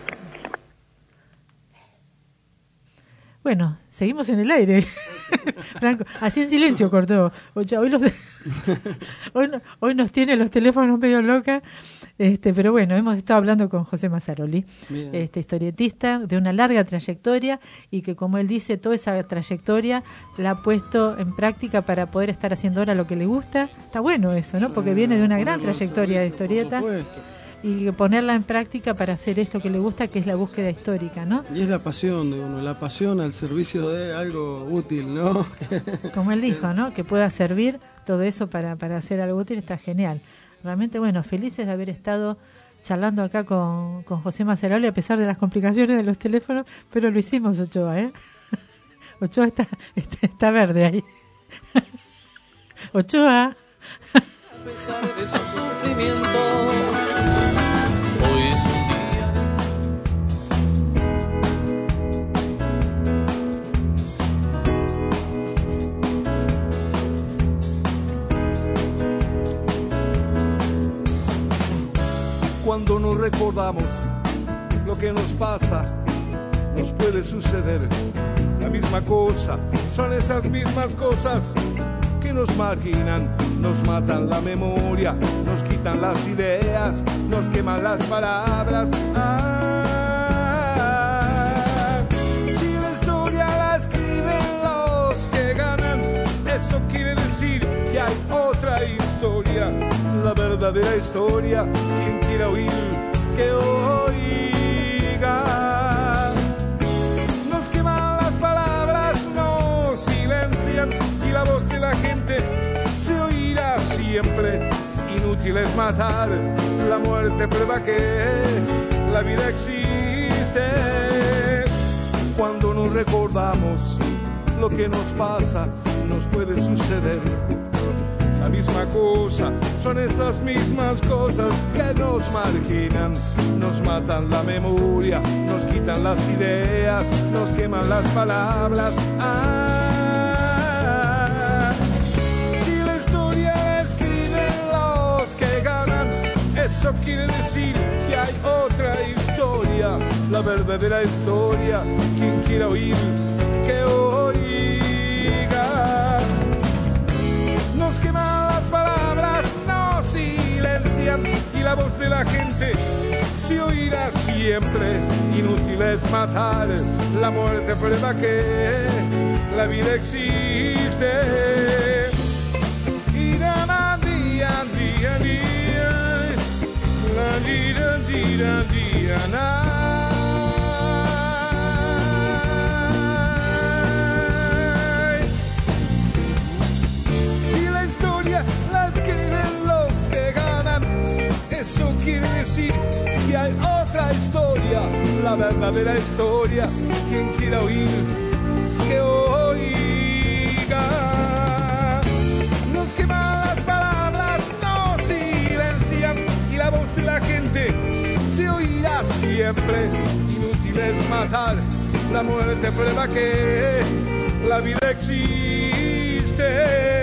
Bueno, seguimos en el aire. Franco, así en silencio cortó. Hoy, los, hoy, no, hoy nos tiene los teléfonos medio locas, este, pero bueno, hemos estado hablando con José Mazzaroli, este historietista de una larga trayectoria, y que, como él dice, toda esa trayectoria la ha puesto en práctica para poder estar haciendo ahora lo que le gusta. Está bueno eso, ¿no? Porque viene de una gran trayectoria de historieta. Y ponerla en práctica para hacer esto que le gusta, que es la búsqueda histórica, ¿no? Y es la pasión de uno, la pasión al servicio de algo útil, ¿no? Como él dijo, ¿no? Que pueda servir todo eso para, para hacer algo útil, está genial. Realmente, bueno, felices de haber estado charlando acá con, con José Mazzaroli, a pesar de las complicaciones de los teléfonos, pero lo hicimos, Ochoa, ¿eh? Ochoa está, está, está verde ahí. Ochoa. A pesar de su sufrimiento, hoy es un día de... Cuando nos recordamos lo que nos pasa, nos puede suceder la misma cosa. Son esas mismas cosas que nos marginan, nos matan la memoria, nos quitan las ideas, nos queman las palabras. Ah, si la historia la escriben los que ganan, eso quiere decir que hay otra historia, la verdadera historia. Quien quiera oír, que oiga. Nos queman las palabras, nos silencian, y la voz de la gente se oirá siempre. Inútil es matar, la muerte prueba que la vida existe. Cuando nos recordamos lo que nos pasa, nos puede suceder la misma cosa. Son esas mismas cosas que nos marginan, nos matan la memoria, nos quitan las ideas, nos queman las palabras. Ah, si la historia la escriben los que ganan, eso quiere decir que hay otra historia, la verdadera historia. Quien quiera oír, que oiga. Nos queman las palabras, nos silencian, y la voz de la gente se oirá siempre. Inútil es matar, la muerte prueba que la vida existe. Día, día, día, la día, día, día, na. La escriben los que ganan, eso quiere decir que hay otra historia, la verdadera historia. Quien quiera oír, que oiga. Nos queman las palabras, nos vida siempre. Inútil es matar, la muerte prueba que la vida existe.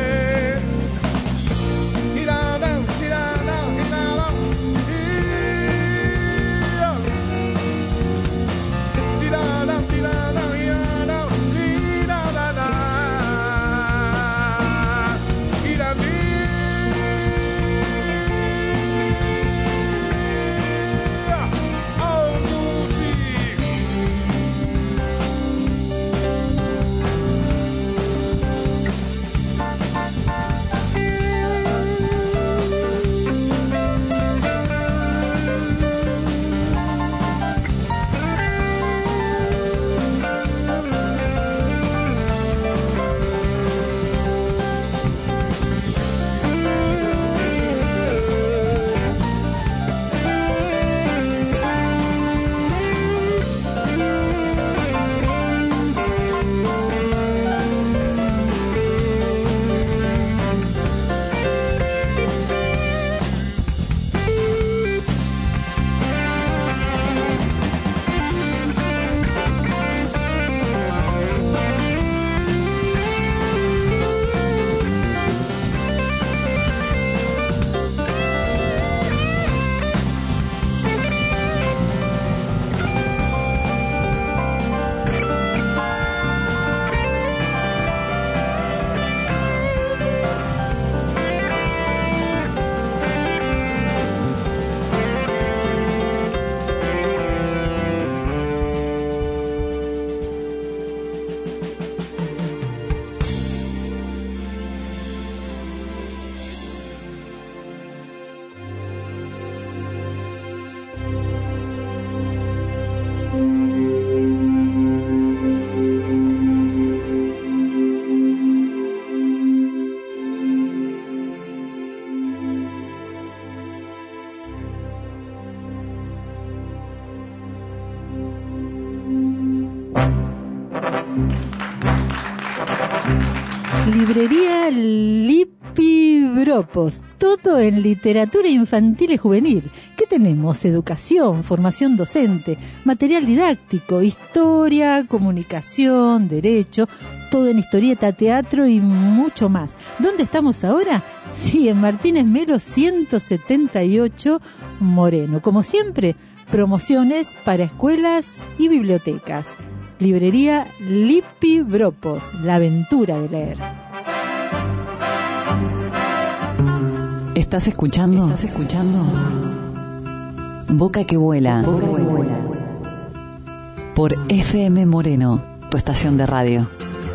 Librería Lipibropos, todo en literatura infantil y juvenil. ¿Qué tenemos? Educación, formación docente, material didáctico, historia, comunicación, derecho, todo en historieta, teatro y mucho más. ¿Dónde estamos ahora? Sí, en Martínez Melo ciento setenta y ocho, Moreno. Como siempre, promociones para escuelas y bibliotecas. Librería Lipibropos, la aventura de leer. ¿Estás escuchando? ¿Estás escuchando? Boca que vuela. Boca que vuela. Por F M Moreno, tu estación de radio.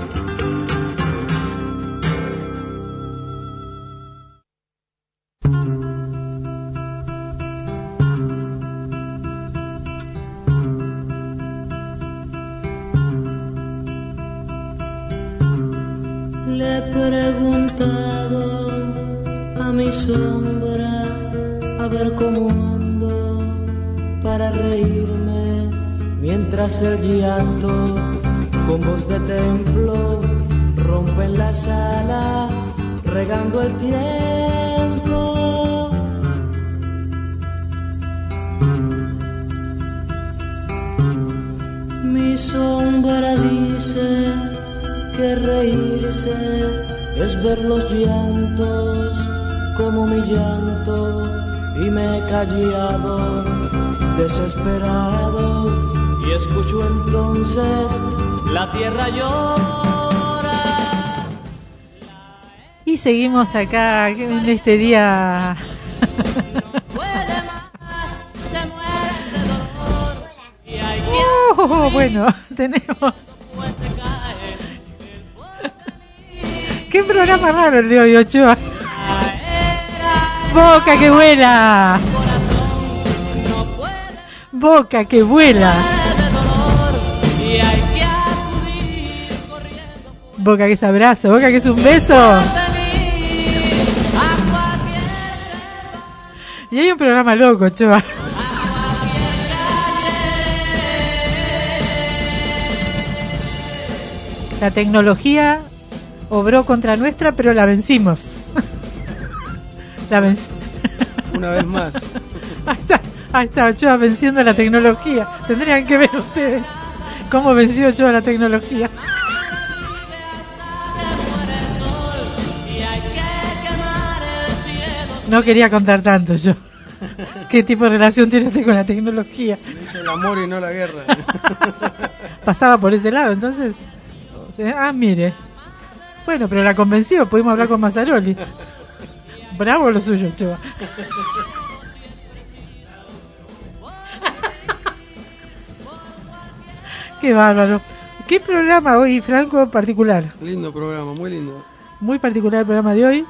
Le he preguntado a mi sombra a ver cómo ando para reírme mientras el llanto con voz de templo rompe en la sala regando el tiempo. Mi sombra dice que reírse es ver los llantos como mi llanto y me he callado desesperado y escucho entonces la tierra llora. Y seguimos acá en este día. Oh, bueno, tenemos. Qué programa raro el de hoy, Ochoa. Boca que vuela. Boca que vuela. Boca que es abrazo, boca que es un beso. Y hay un programa loco, Ochoa. La tecnología obró contra nuestra, pero la vencimos. La venc... Una vez más. Hasta, Ahí está, Ochoa venciendo la tecnología. Tendrían que ver ustedes cómo venció Ochoa la tecnología. No quería contar tanto yo. ¿Qué tipo de relación tiene usted con la tecnología? Le hizo el amor y no la guerra. Pasaba por ese lado, entonces. Ah, mire. Bueno, pero la convenció, pudimos hablar con Mazzaroli. Bravo lo suyo, Ochoa. Qué bárbaro. ¿Qué programa hoy, Franco, particular? Lindo programa, muy lindo. Muy particular el programa de hoy.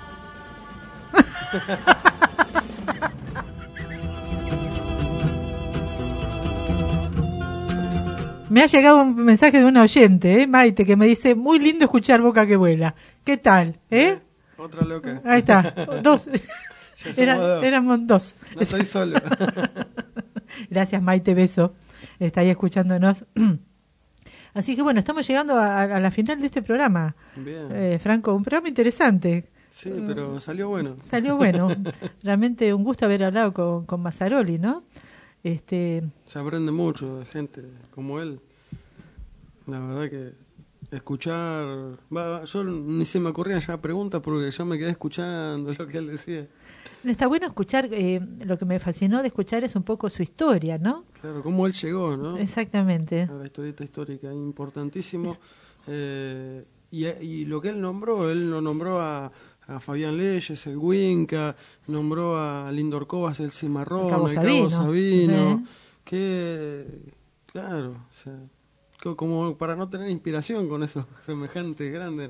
Me ha llegado un mensaje de una oyente, ¿eh? Maite, que me dice, muy lindo escuchar Boca que vuela. ¿Qué tal? ¿Eh? Otra loca. Ahí está, dos. Era, dos. Éramos dos. No estoy solo. Gracias, Maite, beso. Está ahí escuchándonos. Así que bueno, estamos llegando a, a la final de este programa. Bien. Eh, Franco, un programa interesante. Sí, pero salió bueno. Salió bueno. Realmente un gusto haber hablado con, con Mazzaroli, ¿no? Este... Se aprende mucho de gente como él. La verdad que escuchar... Va, yo ni se me ocurrían ya preguntas porque yo me quedé escuchando lo que él decía. Está bueno escuchar, eh, lo que me fascinó de escuchar es un poco su historia, ¿no? Claro, cómo él llegó, ¿no? Exactamente. A la historieta histórica, importantísimo. Es... Eh, y, y lo que él nombró, él lo nombró a... a Fabián Leyes, el Winca, nombró a Lindor Covas, el Cimarrón, el Cabo Sabino, Sabino ¿eh? Que, claro, o sea, como para no tener inspiración con esos semejantes grandes.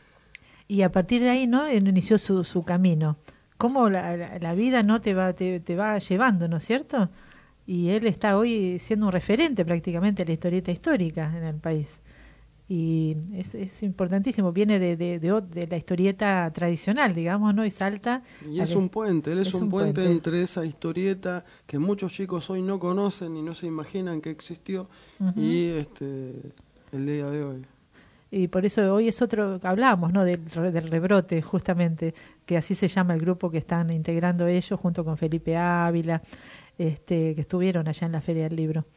Y a partir de ahí, ¿no? Inició su, su camino. Cómo la, la, la vida no te va, te, te va llevando, ¿no es cierto? Y él está hoy siendo un referente prácticamente de la historieta histórica en el país. Y es, es importantísimo, viene de, de, de, de la historieta tradicional, digamos, ¿no? Y salta... Y es un puente, él es, es un, un puente, puente entre esa historieta que muchos chicos hoy no conocen y no se imaginan que existió, uh-huh. y este el día de hoy. Y por eso hoy es otro, hablábamos, ¿no? Del, del rebrote, justamente, que así se llama el grupo que están integrando ellos, junto con Felipe Ávila, este, que estuvieron allá en la Feria del Libro.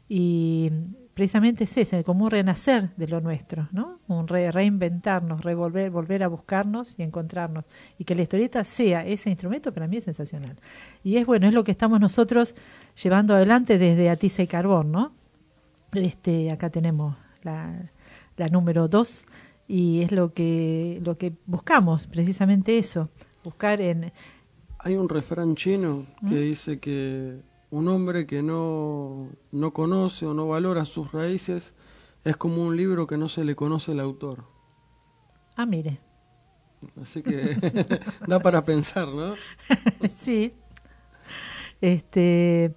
Y precisamente es ese, como un renacer de lo nuestro, ¿no? Un re, reinventarnos, revolver, volver a buscarnos y encontrarnos. Y que la historieta sea ese instrumento, para mí es sensacional. Y es bueno, es lo que estamos nosotros llevando adelante desde Atiza y Carbón, ¿no? Este, acá tenemos la, la número dos, y es lo que, lo que buscamos, precisamente eso, buscar en... Hay un refrán chino que ¿Mm? dice que un hombre que no, no conoce o no valora sus raíces es como un libro que no se le conoce el autor. Ah, mire. Así que da para pensar, ¿no? Sí. Este,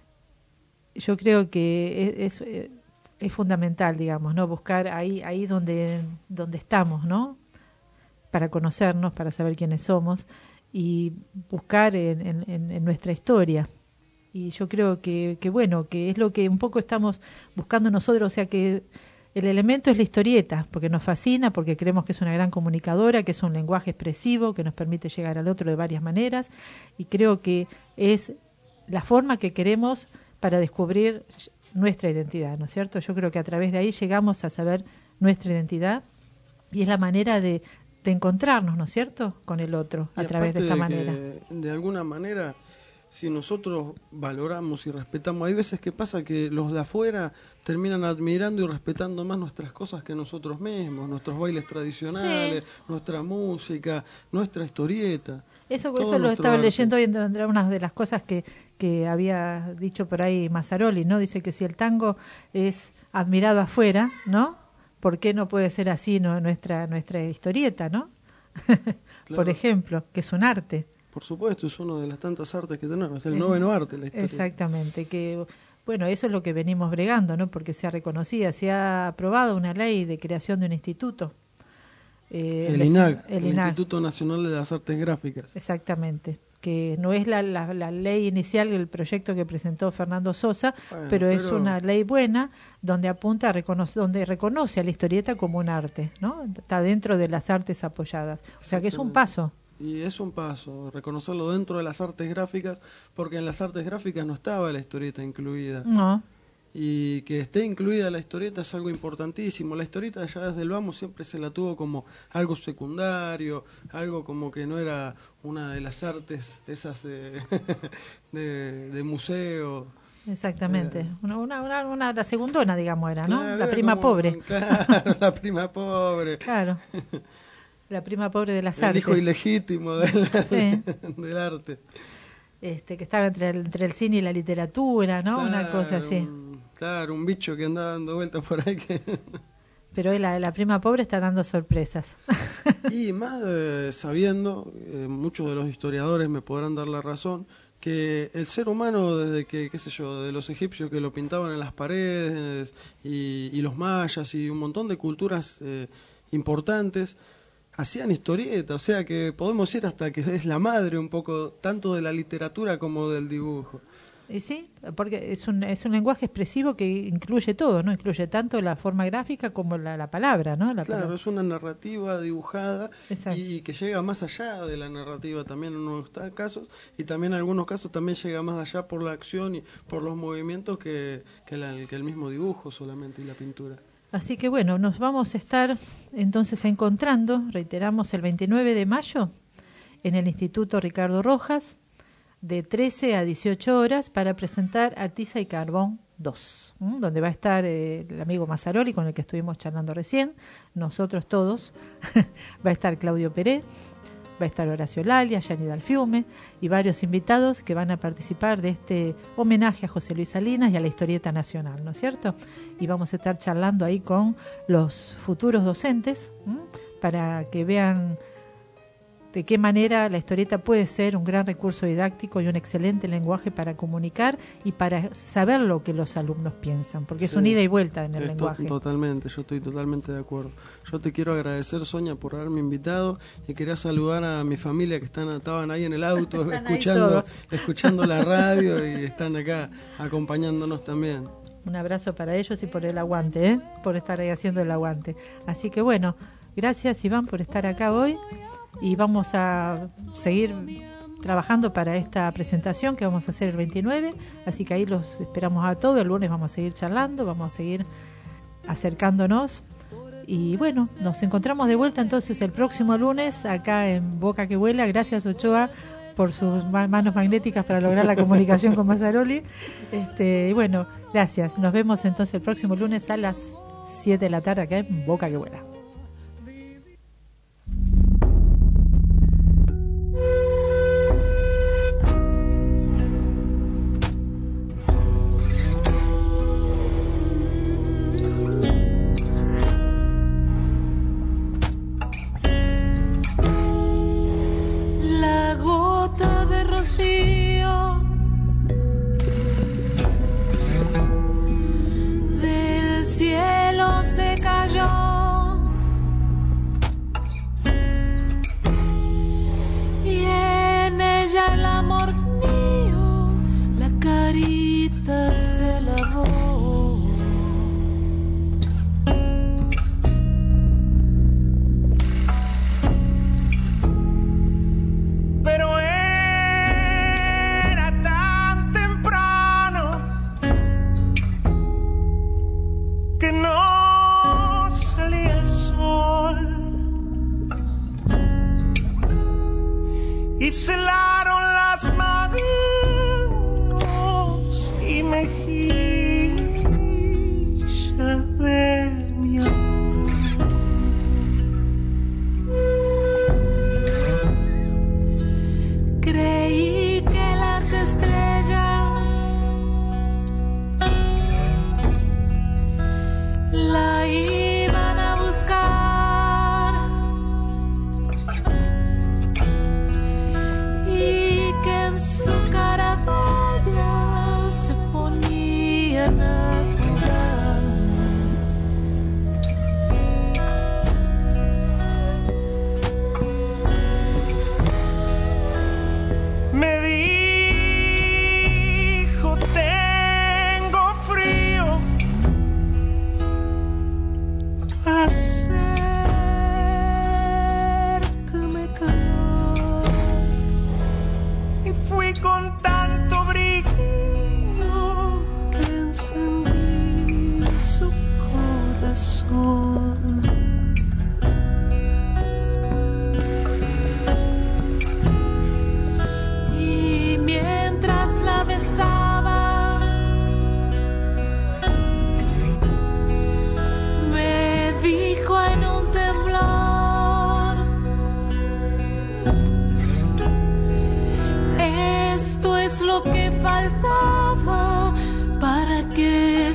yo creo que es, es, es fundamental, digamos, ¿no? Buscar ahí, ahí donde, donde estamos, ¿no? Para conocernos, para saber quiénes somos y buscar en, en, en nuestra historia. Y yo creo que, que, bueno, que es lo que un poco estamos buscando nosotros, o sea que el elemento es la historieta, porque nos fascina, porque creemos que es una gran comunicadora, que es un lenguaje expresivo, que nos permite llegar al otro de varias maneras, y creo que es la forma que queremos para descubrir nuestra identidad, ¿no es cierto? Yo creo que a través de ahí llegamos a saber nuestra identidad, y es la manera de, de encontrarnos, ¿no es cierto?, con el otro, a través de esta de manera. Que, de alguna manera... Si nosotros valoramos y respetamos, hay veces que pasa que los de afuera terminan admirando y respetando más nuestras cosas que nosotros mismos, nuestros bailes tradicionales, sí. nuestra música, nuestra historieta. Eso, eso lo estaba arte. leyendo hoy entre una de las cosas que, que había dicho por ahí Mazzaroli, ¿no? Dice que si el tango es admirado afuera, ¿no? ¿Por qué no puede ser así, no, nuestra, nuestra historieta, ¿no? Claro. Por ejemplo, que es un arte. Por supuesto, es uno de las tantas artes que tenemos, es el noveno arte, la historia. Exactamente, que bueno, eso es lo que venimos bregando, ¿no? Porque se ha reconocido, se ha aprobado una ley de creación de un instituto. Eh, el, el INAG, el, el INAG. Instituto Nacional de las Artes Gráficas. Exactamente, que no es la, la, la ley inicial del proyecto que presentó Fernando Sosa, bueno, pero, pero es una ley buena donde apunta a reconocer, donde reconoce a la historieta como un arte, ¿no? Está dentro de las artes apoyadas, o sea que es un paso. Y es un paso, reconocerlo dentro de las artes gráficas, porque en las artes gráficas no estaba la historieta incluida. No. Y que esté incluida la historieta es algo importantísimo. La historieta ya desde el vamos siempre se la tuvo como algo secundario, algo como que no era una de las artes esas de, de, de museo. Exactamente, Eh, una, una, una, una- la segundona, digamos, era, ¿no? Claro, La era prima como- pobre. Claro, la prima pobre. Claro. La prima pobre de las El artes. hijo ilegítimo del, Sí. del arte. Este, que estaba entre el, entre el cine y la literatura, ¿no? Una Claro, cosa así. un- claro, un bicho que andaba dando vueltas por ahí que... Pero hoy la, la prima pobre está dando sorpresas. Y más eh, sabiendo, eh, muchos de los historiadores me podrán dar la razón, que el ser humano desde que, qué sé yo, de los egipcios que lo pintaban en las paredes y, y los mayas y un montón de culturas eh, importantes, hacían historieta, o sea que podemos ir hasta que es la madre un poco, tanto de la literatura como del dibujo. Y sí, porque es un, es un lenguaje expresivo que incluye todo, ¿no? Incluye tanto la forma gráfica como la, la palabra, ¿no? La Claro, palabra. es una narrativa dibujada Exacto. y que llega más allá de la narrativa también en unos ta- casos, y también en algunos casos también llega más allá por la acción y por los movimientos que, que, la- que el mismo dibujo solamente y la pintura. Así que bueno, nos vamos a estar entonces encontrando, reiteramos, el veintinueve de mayo en el Instituto Ricardo Rojas, de trece a dieciocho horas, para presentar a Tiza y Carbón dos, ¿m? Donde va a estar eh, el amigo Mazzaroli, con el que estuvimos charlando recién, nosotros todos, va a estar Claudio Peré, va a estar Horacio Lalia, Gianni Dalfiume y varios invitados que van a participar de este homenaje a José Luis Salinas y a la historieta nacional, ¿no es cierto? Y vamos a estar charlando ahí con los futuros docentes, ¿m? Para que vean de qué manera la historieta puede ser un gran recurso didáctico y un excelente lenguaje para comunicar y para saber lo que los alumnos piensan, porque es Sí, un ida y vuelta en el es to- lenguaje. Totalmente, yo estoy totalmente de acuerdo. Yo te quiero agradecer, Sonia, por haberme invitado, y quería saludar a mi familia que están estaban ahí en el auto Están ahí escuchando todos. escuchando la radio y están acá acompañándonos también. Un abrazo para ellos y por el aguante, ¿eh? Por estar ahí haciendo el aguante. Así que bueno, gracias Iván por estar acá hoy y vamos a seguir trabajando para esta presentación que vamos a hacer el veintinueve, así que ahí los esperamos a todos. El lunes vamos a seguir charlando, vamos a seguir acercándonos y bueno, nos encontramos de vuelta entonces el próximo lunes acá en Boca que Vuela. Gracias Ochoa por sus ma- manos magnéticas para lograr la comunicación con Mazzaroli. Este, y bueno, gracias. Nos vemos entonces el próximo lunes a las siete de la tarde acá en Boca que Vuela. La gota de rocío del cielo se cayó y en ella el amor mío la carita se lavó. Pero era tan temprano que no salía el sol y se helaron las manos y mejillas de mi amor. Creí que las estrellas la iban a buscar y que en su cara bella se ponía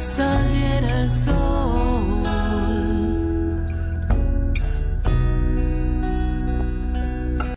saliera el sol.